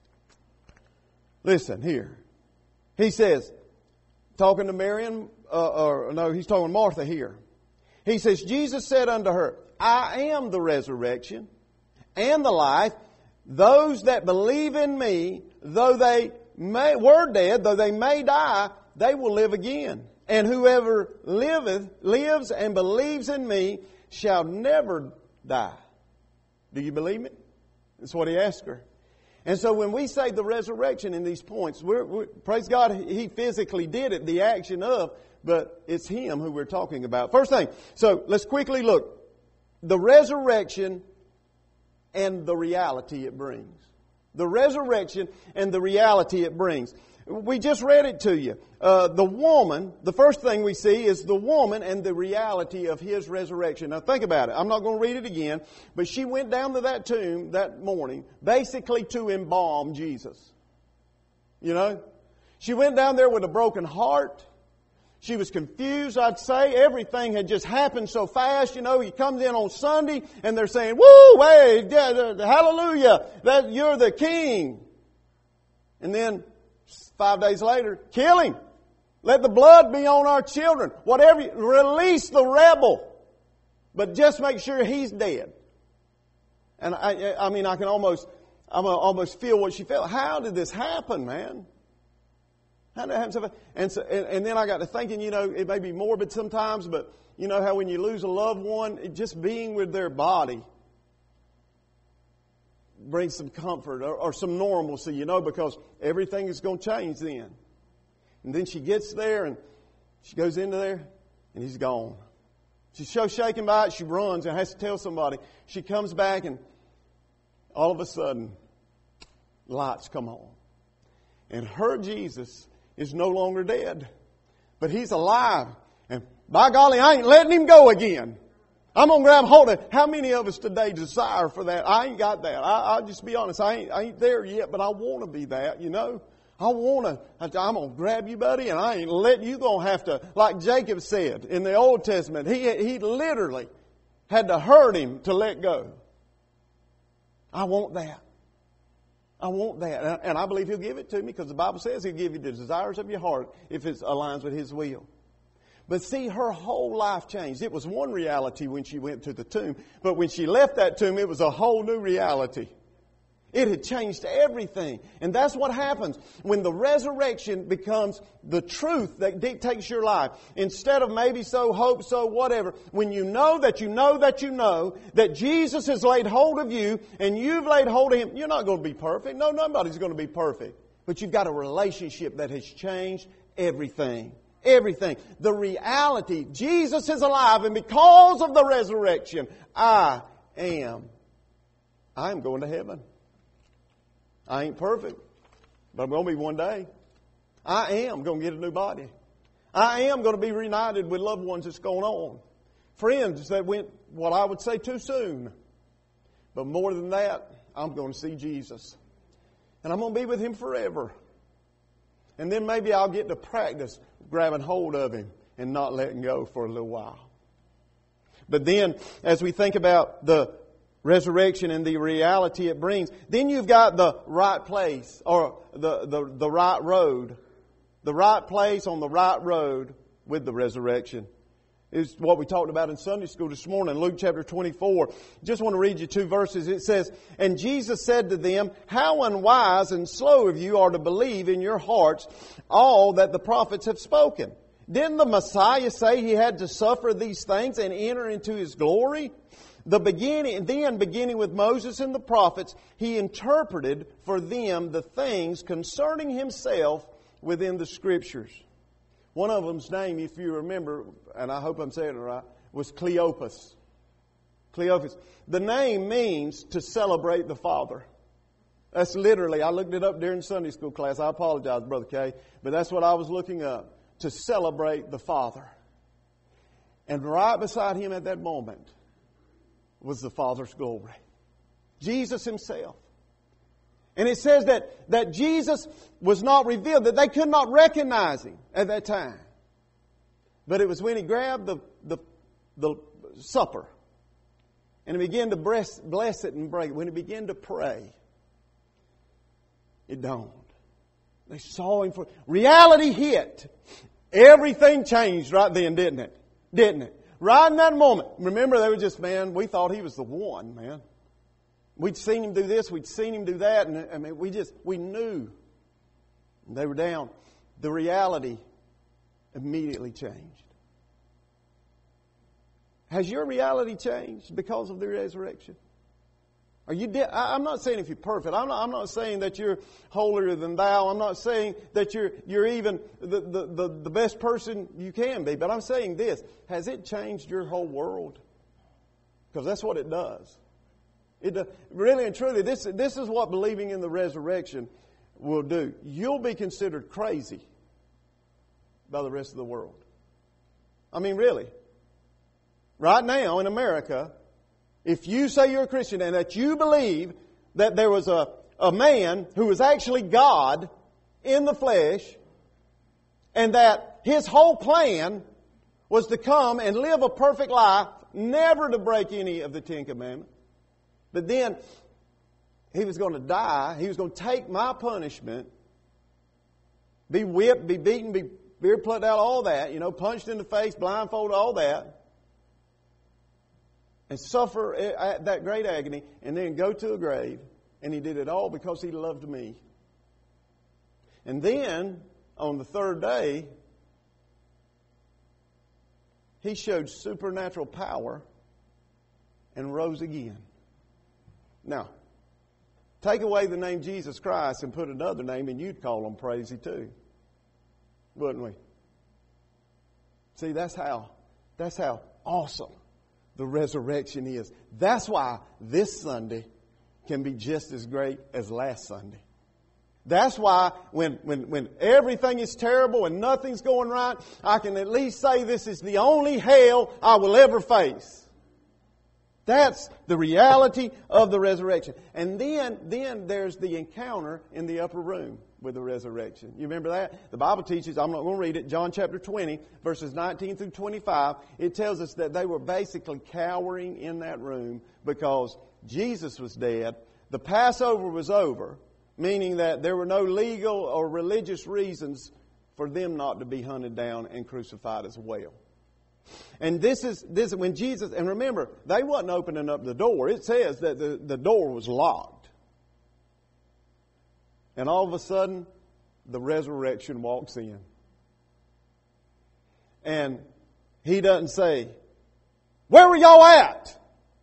Listen here. He says, talking to Marian, he's talking to Martha here. He says, Jesus said unto her, I am the resurrection and the life. Those that believe in me, though they were dead, though they may die, they will live again. And whoever lives and believes in me shall never die. Do you believe me? That's what he asked her. And so when we say the resurrection in these points, praise God, he physically did it, the action of, but it's him who we're talking about. First thing, so let's quickly look. The resurrection and the reality it brings. The resurrection and the reality it brings. We just read it to you. The woman, the first thing we see is the woman and the reality of his resurrection. Now think about it. I'm not going to read it again, but she went down to that tomb that morning basically to embalm Jesus. You know? She went down there with a broken heart. She was confused, I'd say. Everything had just happened so fast. You know, he comes in on Sunday and they're saying, woo, hey, hallelujah, that you're the king. And then 5 days later, kill him. Let the blood be on our children. Whatever, release the rebel. But just make sure he's dead. And I mean, I can almost feel what she felt. How did this happen, man? How did it happen so fast? And then I got to thinking, you know, it may be morbid sometimes, but you know how when you lose a loved one, just being with their body brings some comfort or some normalcy, you know, because everything is going to change then. And then she gets there and she goes into there and he's gone. She's so shaken by it, she runs and has to tell somebody. She comes back and all of a sudden, lights come on. And her Jesus is no longer dead, but he's alive. And by golly, I ain't letting him go again. I'm going to grab hold of it. How many of us today desire for that? I ain't got that. I'll just be honest. I ain't there yet, but I want to be that, you know. I'm going to grab you, buddy, and I ain't letting you going to have to, like Jacob said in the Old Testament, he literally had to hurt him to let go. I want that. I want that. And I believe he'll give it to me because the Bible says he'll give you the desires of your heart if it aligns with his will. But see, her whole life changed. It was one reality when she went to the tomb. But when she left that tomb, it was a whole new reality. It had changed everything. And that's what happens when the resurrection becomes the truth that dictates your life. Instead of maybe so, hope so, whatever. When you know that you know that you know that Jesus has laid hold of you and you've laid hold of Him, you're not going to be perfect. No, nobody's going to be perfect. But you've got a relationship that has changed everything. Everything. The reality, Jesus is alive, and because of the resurrection, I am going to heaven. I ain't perfect, but I'm going to be one day. I am going to get a new body. I am going to be reunited with loved ones that's going on. Friends that went, what I would say, too soon. But more than that, I'm going to see Jesus. And I'm going to be with Him forever. And then maybe I'll get to practice grabbing hold of Him and not letting go for a little while. But then, as we think about the resurrection and the reality it brings, then you've got the right place or the right road. The right place on the right road with the resurrection is what we talked about in Sunday school this morning, Luke chapter 24. Just want to read you 2 verses. It says, "And Jesus said to them, How unwise and slow of you are to believe in your hearts all that the prophets have spoken. Didn't the Messiah say He had to suffer these things and enter into His glory? Beginning with Moses and the prophets, He interpreted for them the things concerning Himself within the Scriptures." One of them's name, if you remember, and I hope I'm saying it right, was Cleopas. Cleopas. The name means to celebrate the Father. That's literally, I looked it up during Sunday school class. I apologize, Brother Kay, but that's what I was looking up. To celebrate the Father. And right beside Him at that moment was the Father's glory. Jesus Himself. And it says that Jesus was not revealed, that they could not recognize Him at that time. But it was when He grabbed the supper and He began to bless it and break it. When He began to pray, it dawned. They saw Him for... Reality hit. Everything changed right then, didn't it? Didn't it? Right in that moment. Remember, they were just, man, we thought He was the one, man. We'd seen Him do this, we'd seen Him do that, and I mean, we knew. They were down. The reality immediately changed. Has your reality changed because of the resurrection? Are you? I'm not saying if you're perfect. I'm not saying that you're holier than thou. I'm not saying that you're even the best person you can be. But I'm saying this: has it changed your whole world? Because that's what it does. Really and truly, this is what believing in the resurrection will do. You'll be considered crazy by the rest of the world. I mean, really. Right now in America, if you say you're a Christian and that you believe that there was a man who was actually God in the flesh and that His whole plan was to come and live a perfect life, never to break any of the Ten Commandments, but then He was going to die. He was going to take my punishment, be whipped, be beaten, be beard plucked out, all that, punched in the face, blindfolded, all that, and suffer that great agony, and then go to a grave. And He did it all because He loved me. And then, on the third day, He showed supernatural power and rose again. Now, take away the name Jesus Christ and put another name and you'd call Him crazy too. Wouldn't we? See, that's how awesome the resurrection is. That's why this Sunday can be just as great as last Sunday. That's why when everything is terrible and nothing's going right, I can at least say this is the only hell I will ever face. That's the reality of the resurrection. And then there's the encounter in the upper room with the resurrection. You remember that? The Bible teaches, I'm not going to read it, John chapter 20, verses 19 through 25. It tells us that they were basically cowering in that room because Jesus was dead. The Passover was over, meaning that there were no legal or religious reasons for them not to be hunted down and crucified as well. And this is when Jesus, and remember, they wasn't opening up the door. It says that the door was locked. And all of a sudden, the resurrection walks in. And He doesn't say, "Where were y'all at?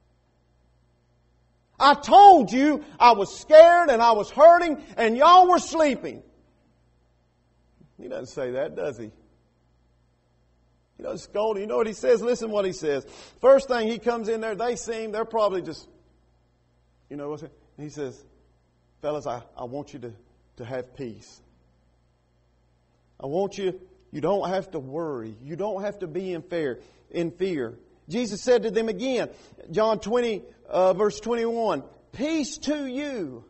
I told you I was scared and I was hurting and y'all were sleeping." He doesn't say that, does He? He doesn't scold. You know what He says? Listen what He says. First thing, He comes in there, they see Him, they're probably just, what's it? He says, "Fellas, I want you to have peace. I want you don't have to worry. You don't have to be in fear. Jesus said to them again, John 20, verse 21, "Peace to you.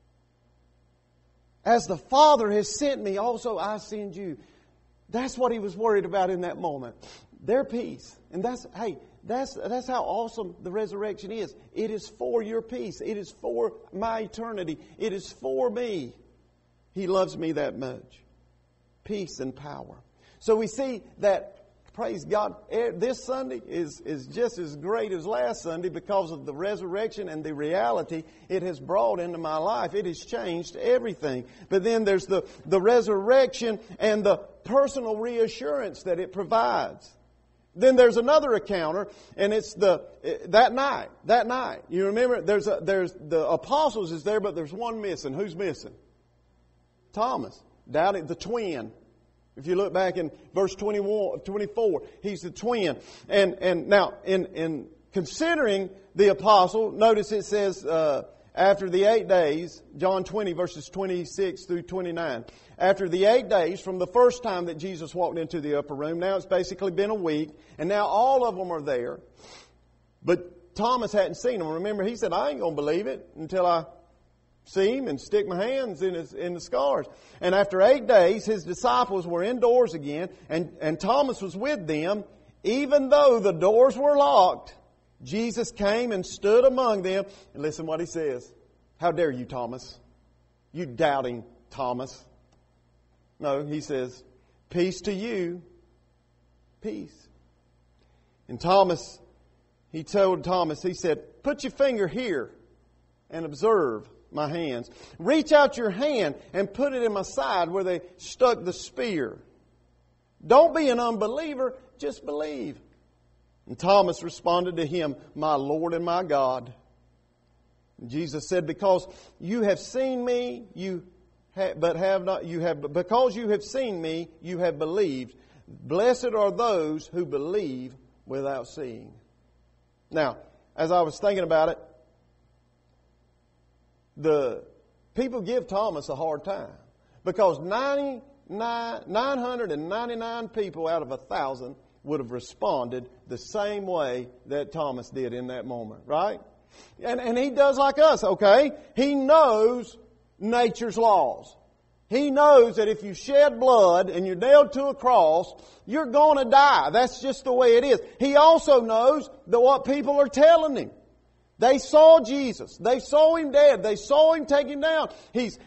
As the Father has sent me, also I send you." That's what He was worried about in that moment. Their peace. And that's how awesome the resurrection is. It is for your peace. It is for my eternity. It is for me. He loves me that much. Peace and power. So we see that, praise God, this Sunday is just as great as last Sunday because of the resurrection and the reality it has brought into my life. It has changed everything. But then there's the resurrection and the personal reassurance that it provides. Then there's another encounter, and it's that night. You remember, there's the apostles is there, but there's one missing. Who's missing? Thomas, doubting the twin. If you look back in verse 24, he's the twin. And now, in considering the apostle, notice it says, after the 8 days, John 20, verses 26 through 29. After the 8 days from the first time that Jesus walked into the upper room, now it's basically been a week, and now all of them are there. But Thomas hadn't seen him. Remember, he said, I ain't going to believe it until I see him and stick my hands in the scars. And after 8 days, his disciples were indoors again, and Thomas was with them. Even though the doors were locked, Jesus came and stood among them. And listen what he says. How dare you, Thomas? You doubting Thomas. No, he says, peace to you. Peace. And Thomas, he told Thomas, he said, put your finger here and observe my hands. Reach out your hand and put it in my side where they stuck the spear. Don't be an unbeliever, just believe. And Thomas responded to him, my Lord and my God. And Jesus said, because you have seen me, because you have seen me, you have believed. Blessed are those who believe without seeing. Now, as I was thinking about it, the people give Thomas a hard time because 999 people out of 1,000 would have responded the same way that Thomas did in that moment, right? And he does like us, okay? He knows nature's laws. He knows that if you shed blood and you're nailed to a cross, you're going to die. That's just the way it is. He also knows that what people are telling him. They saw Jesus. They saw Him dead. They saw Him take Him down. He's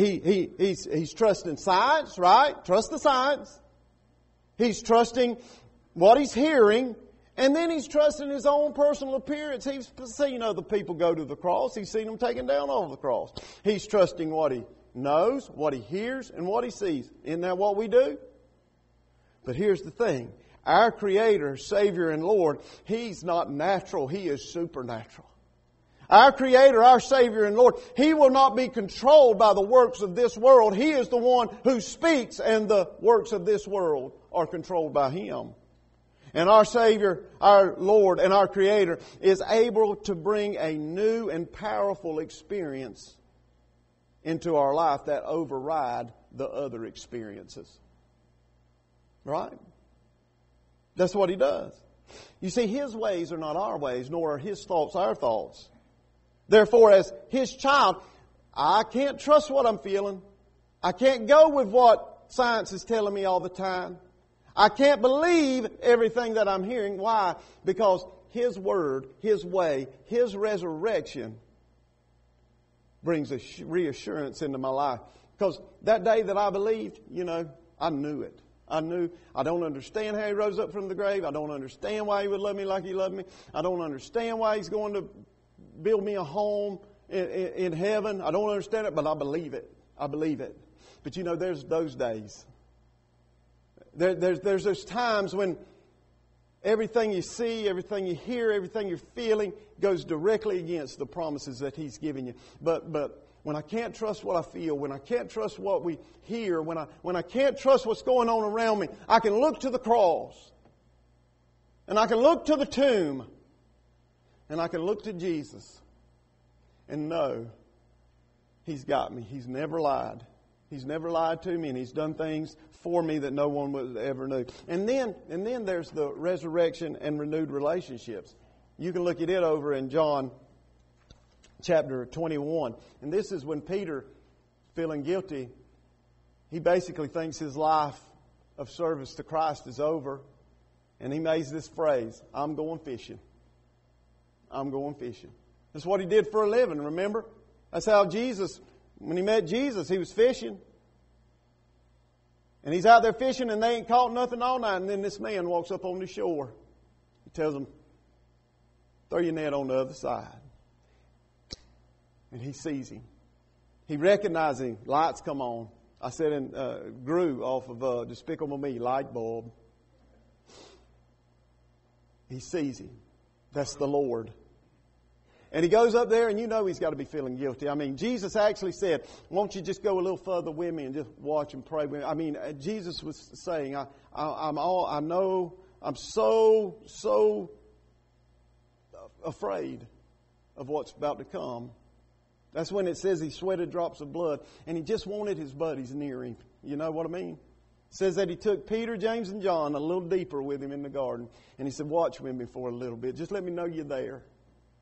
trusting science, right? Trust the science. He's trusting what he's hearing. And then he's trusting his own personal appearance. He's seen other people go to the cross. He's seen them taken down off the cross. He's trusting what he knows, what he hears, and what he sees. Isn't that what we do? But here's the thing. Our Creator, Savior, and Lord, He's not natural. He is supernatural. Our Creator, our Savior, and Lord, He will not be controlled by the works of this world. He is the one who speaks, and the works of this world are controlled by Him. And our Savior, our Lord, and our Creator is able to bring a new and powerful experience into our life that override the other experiences. Right? That's what He does. You see, His ways are not our ways, nor are His thoughts our thoughts. Therefore, as His child, I can't trust what I'm feeling. I can't go with what science is telling me all the time. I can't believe everything that I'm hearing. Why? Because His Word, His way, His resurrection brings a reassurance into my life. Because that day that I believed, I knew it. I knew. I don't understand how He rose up from the grave. I don't understand why He would love me like He loved me. I don't understand why He's going to build me a home in heaven. I don't understand it, but I believe it. I believe it. But there's those days. There's those times when everything you see, everything you hear, everything you're feeling goes directly against the promises that He's given you. But when I can't trust what I feel, when I can't trust what we hear, when I can't trust what's going on around me, I can look to the cross. And I can look to the tomb. And I can look to Jesus and know He's got me. He's never lied. He's never lied to me, and He's done things for me that no one would ever knew. And then there's the resurrection and renewed relationships. You can look at it over in John chapter 21. And this is when Peter, feeling guilty, he basically thinks his life of service to Christ is over. And he makes this phrase, I'm going fishing. I'm going fishing. That's what he did for a living, remember? That's how Jesus, when he met Jesus, he was fishing. And he's out there fishing and they ain't caught nothing all night. And then this man walks up on the shore. He tells them, throw your net on the other side. And he sees him. He recognizes him. Lights come on. I said in Gru off of Despicable Me, light bulb. He sees him. That's the Lord. And he goes up there and he's got to be feeling guilty. I mean, Jesus actually said, won't you just go a little further with me and just watch and pray with me? I mean, Jesus was saying, I'm so afraid of what's about to come. That's when it says he sweated drops of blood and he just wanted his buddies near him. You know what I mean? It says that he took Peter, James, and John a little deeper with him in the garden. And he said, watch with me for a little bit. Just let me know you're there.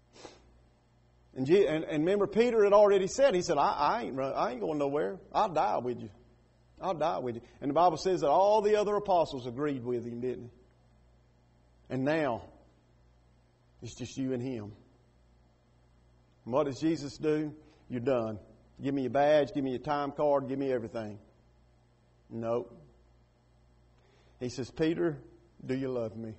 And remember, Peter had already said, he said, I ain't going nowhere. I'll die with you. I'll die with you. And the Bible says that all the other apostles agreed with him, didn't they? And now, it's just you and him. And what does Jesus do? You're done. Give me your badge, give me your time card, give me everything. Nope. He says, Peter, do you love me?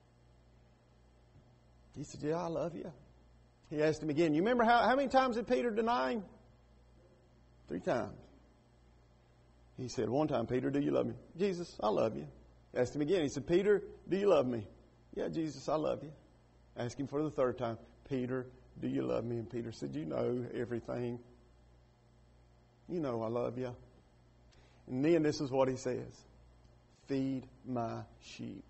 He said, yeah, I love you. He asked him again. You remember how many times did Peter deny him? 3 times. He said, one time, Peter, do you love me? Jesus, I love you. Asked him again. He said, Peter, do you love me? Yeah, Jesus, I love you. Asked him for the 3rd time, Peter, do you love me? And Peter said, you know everything. You know I love you. And then this is what he says. Feed my sheep.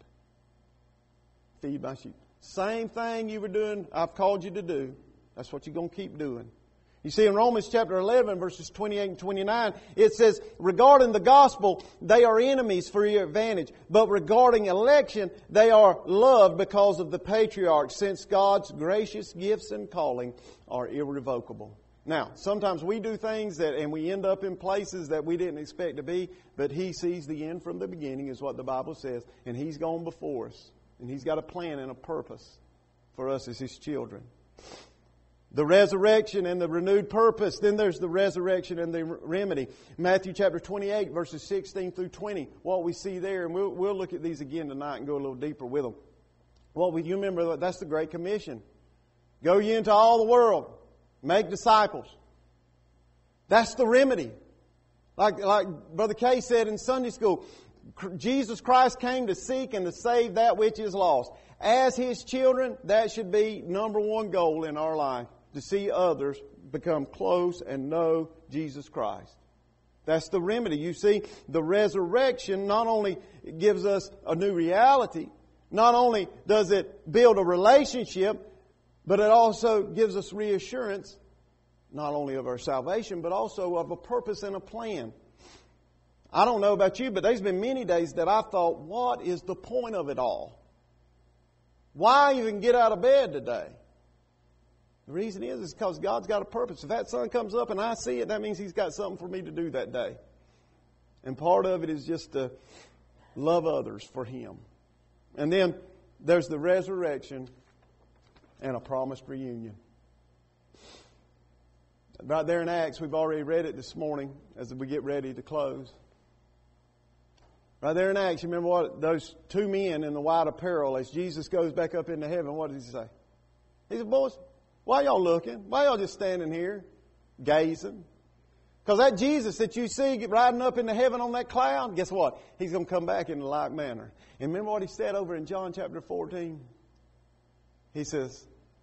Feed my sheep. Same thing you were doing, I've called you to do. That's what you're going to keep doing. You see, in Romans chapter 11, verses 28 and 29, it says, regarding the gospel, they are enemies for your advantage. But regarding election, they are loved because of the patriarchs, since God's gracious gifts and calling are irrevocable. Now, sometimes we do things and we end up in places that we didn't expect to be, but He sees the end from the beginning, is what the Bible says, and He's gone before us. And He's got a plan and a purpose for us as His children. The resurrection and the renewed purpose. Then there's the resurrection and the remedy. Matthew chapter 28, verses 16 through 20. What we see there, and we'll look at these again tonight and go a little deeper with them. You remember, that's the Great Commission. Go ye into all the world. Make disciples. That's the remedy. Like Brother Kay said in Sunday school, Jesus Christ came to seek and to save that which is lost. As His children, that should be number one goal in our life, to see others become close and know Jesus Christ. That's the remedy. You see, the resurrection not only gives us a new reality, not only does it build a relationship, but it also gives us reassurance, not only of our salvation, but also of a purpose and a plan. I don't know about you, but there's been many days that I thought, what is the point of it all? Why even get out of bed today? The reason is because God's got a purpose. If that sun comes up and I see it, that means He's got something for me to do that day. And part of it is just to love others for Him. And then there's the resurrection and a promised reunion. Right there in Acts, we've already read it this morning as we get ready to close. Right there in Acts, you remember what those 2 men in the white apparel, as Jesus goes back up into heaven, what does He say? He said, boys, why y'all looking? Why y'all just standing here gazing? Because that Jesus that you see riding up into heaven on that cloud, guess what? He's going to come back in a like manner. And remember what He said over in John chapter 14? He says,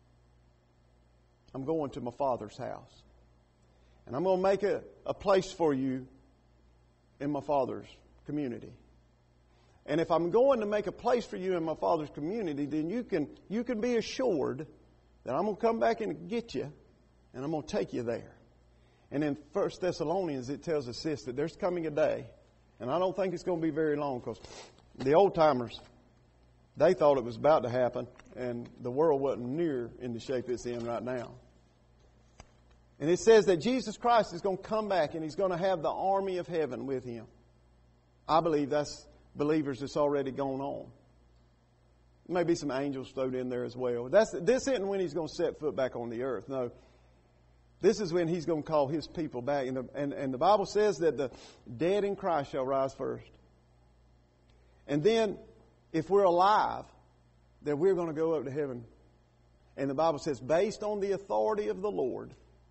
I'm going to my Father's house. And I'm going to make a place for you in my Father's community. And if I'm going to make a place for you in my Father's community, then you can be assured that I'm going to come back and get you, and I'm going to take you there. And in 1 Thessalonians, it tells us this, that there's coming a day, and I don't think it's going to be very long, because the old-timers, they thought it was about to happen, and the world wasn't near in the shape it's in right now. And it says that Jesus Christ is going to come back, and He's going to have the army of heaven with Him. I believe that's believers that's already gone on. Maybe some angels thrown in there as well. This isn't when He's going to set foot back on the earth. No. This is when He's going to call His people back. And the Bible says that the dead in Christ shall rise first. And then, if we're alive, that we're going to go up to heaven. And the Bible says, based on the authority of the Lord,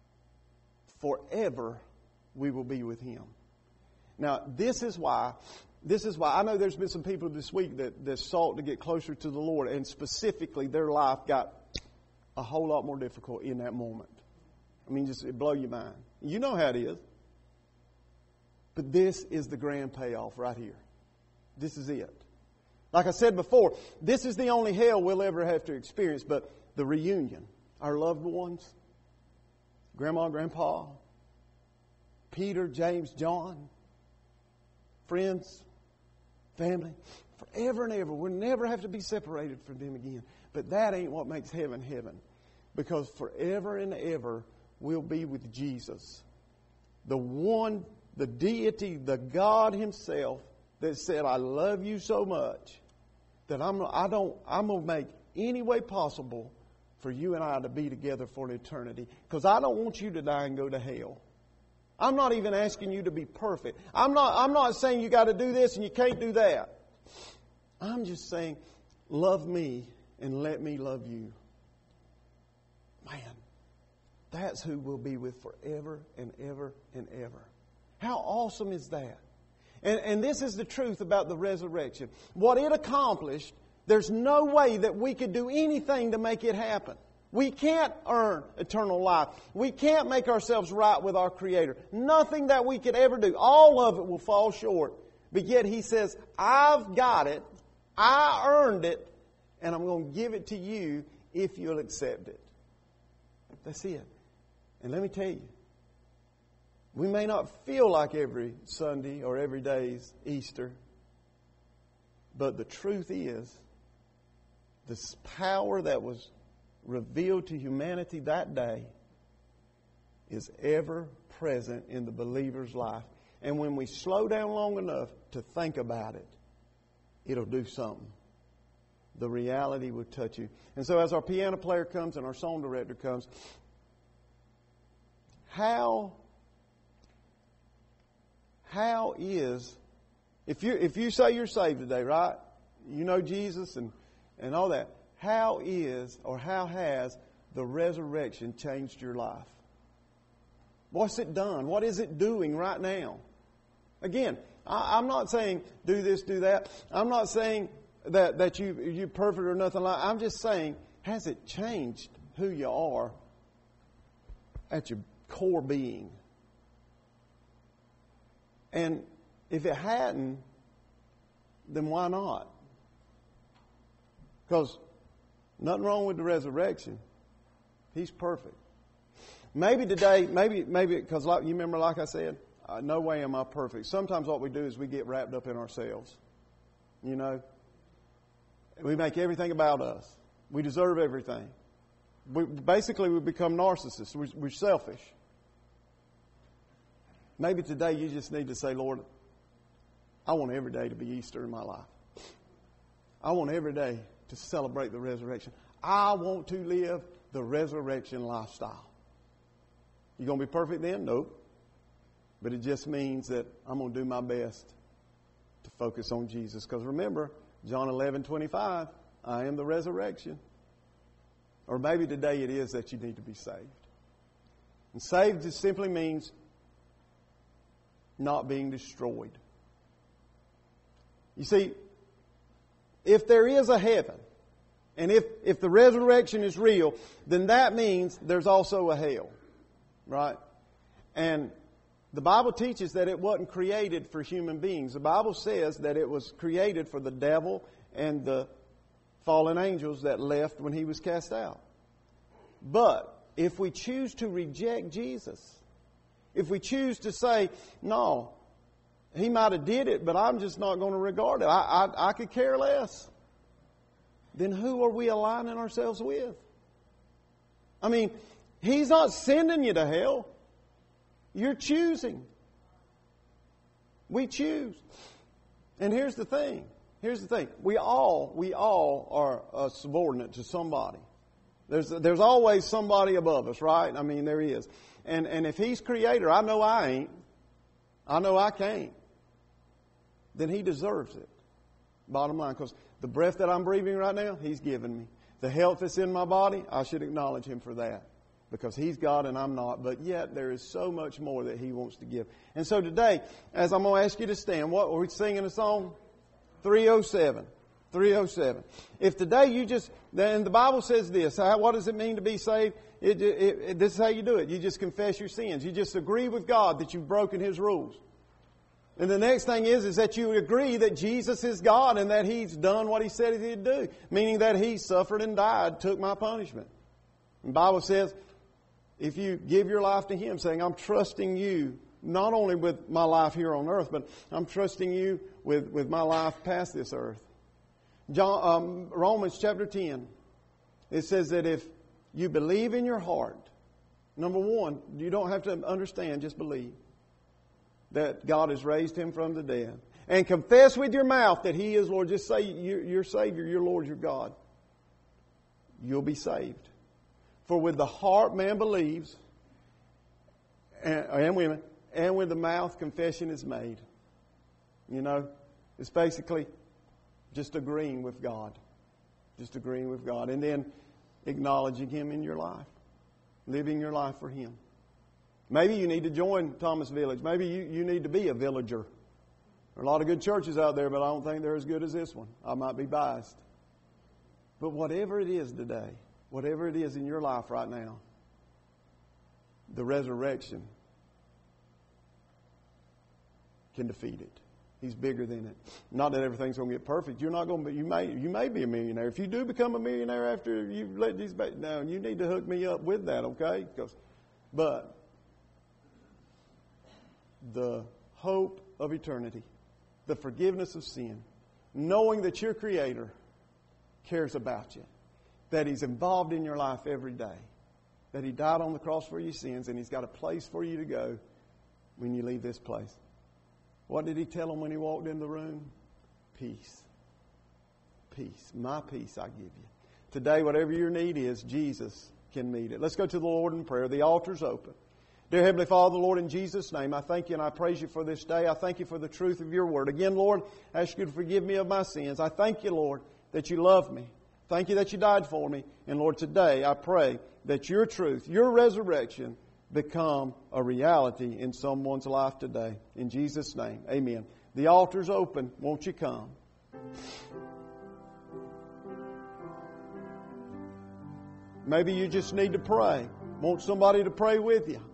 forever we will be with Him. Now, this is why I know there's been some people this week that sought to get closer to the Lord, and specifically their life got a whole lot more difficult in that moment. I mean, just it blow your mind. You know how it is. But this is the grand payoff right here. This is it. Like I said before, this is the only hell we'll ever have to experience, but the reunion. Our loved ones, Grandma, Grandpa, Peter, James, John, friends, family, forever and ever. We'll never have to be separated from them again. But that ain't what makes heaven heaven. because forever and ever we'll be with Jesus. The one, the deity, the God Himself that said, I love you so much that I'm going to make any way possible for you and I to be together for an eternity. Because I don't want you to die and go to hell. I'm not even asking you to be perfect. I'm not saying you got to do this and you can't do that. I'm just saying, love me and let me love you. Man, that's who we'll be with forever and ever and ever. How awesome is that? And this is the truth about the resurrection. What it accomplished, there's no way that we could do anything to make it happen. We can't earn eternal life. We can't make ourselves right with our Creator. Nothing that we could ever do. All of it will fall short. But yet He says, I've got it. I earned it. And I'm going to give it to you if you'll accept it. That's it. And let me tell you, we may not feel like every Sunday or every day is Easter. But the truth is, this power that was revealed to humanity that day is ever present in the believer's life. And when we slow down long enough to think about it, it'll do something. The reality will touch you. And so as our piano player comes and our song director comes, how is, if you say you're saved today, right? You know Jesus and all that. How is or how has the resurrection changed your life? What's it done? What is it doing right now? Again, I'm not saying do this, do that. I'm not saying that you're perfect or nothing like that. I'm just saying, has it changed who you are at your core being? And if it hadn't, then why not? Because nothing wrong with the resurrection. He's perfect. Maybe today, maybe because you remember, like I said, no way am I perfect. Sometimes what we do is we get wrapped up in ourselves. You know, we make everything about us. We deserve everything. We become narcissists. We're selfish. Maybe today you just need to say, Lord, I want every day to be Easter in my life. I want every day to celebrate the resurrection. I want to live the resurrection lifestyle. You going to be perfect then? Nope. But it just means that I'm going to do my best to focus on Jesus. Because remember, John 11:25, I am the resurrection. Or maybe today it is that you need to be saved. And saved just simply means not being destroyed. You see, if there is a heaven, and if the resurrection is real, then that means there's also a hell. Right? And the Bible teaches that it wasn't created for human beings. The Bible says that it was created for the devil and the fallen angels that left when he was cast out. But if we choose to reject Jesus, if we choose to say, no, He might have did it, but I'm just not going to regard it. I could care less. Then who are we aligning ourselves with? I mean, He's not sending you to hell. You're choosing. We choose. And here's the thing. We all are subordinate to somebody. There's always somebody above us, right? I mean, there is. And if He's Creator, I know I ain't. I know I can't. Then He deserves it. Bottom line. Because the breath that I'm breathing right now, He's given me. The health that's in my body, I should acknowledge Him for that. Because He's God and I'm not. But yet there is so much more that He wants to give. And so today, as I'm going to ask you to stand, what are we singing a song? 307. 307. If today then the Bible says this, what does it mean to be saved? This is how you do it. You just confess your sins. You just agree with God that you've broken His rules. And the next thing is that you agree that Jesus is God and that He's done what He said He'd do. Meaning that He suffered and died, took my punishment. And the Bible says, if you give your life to Him, saying, I'm trusting You, not only with my life here on earth, but I'm trusting You with my life past this earth. Romans chapter 10, it says that if You believe in your heart. Number one, you don't have to understand, just believe that God has raised Him from the dead. And confess with your mouth that He is Lord. Just say, your Savior, your Lord, your God. You'll be saved. For with the heart man believes, and women, and with the mouth confession is made. You know, it's basically just agreeing with God. Just agreeing with God. And then acknowledging Him in your life. Living your life for Him. Maybe you need to join Thomas Village. Maybe you need to be a villager. There are a lot of good churches out there, but I don't think they're as good as this one. I might be biased. But whatever it is today, whatever it is in your life right now, the resurrection can defeat it. He's bigger than it. Not that everything's going to get perfect. You're not going to be, you may be a millionaire. If you do become a millionaire after you've let these back down, you need to hook me up with that, okay? But the hope of eternity, the forgiveness of sin, knowing that your Creator cares about you, that He's involved in your life every day, that He died on the cross for your sins, and He's got a place for you to go when you leave this place. What did He tell them when He walked in the room? Peace. Peace. My peace I give you. Today, whatever your need is, Jesus can meet it. Let's go to the Lord in prayer. The altar's open. Dear Heavenly Father, Lord, in Jesus' name, I thank You and I praise You for this day. I thank You for the truth of Your Word. Again, Lord, I ask You to forgive me of my sins. I thank You, Lord, that You love me. Thank You that You died for me. And Lord, today I pray that Your truth, Your resurrection, become a reality in someone's life today. In Jesus' name, amen. The altar's open. Won't you come? Maybe you just need to pray. Want somebody to pray with you.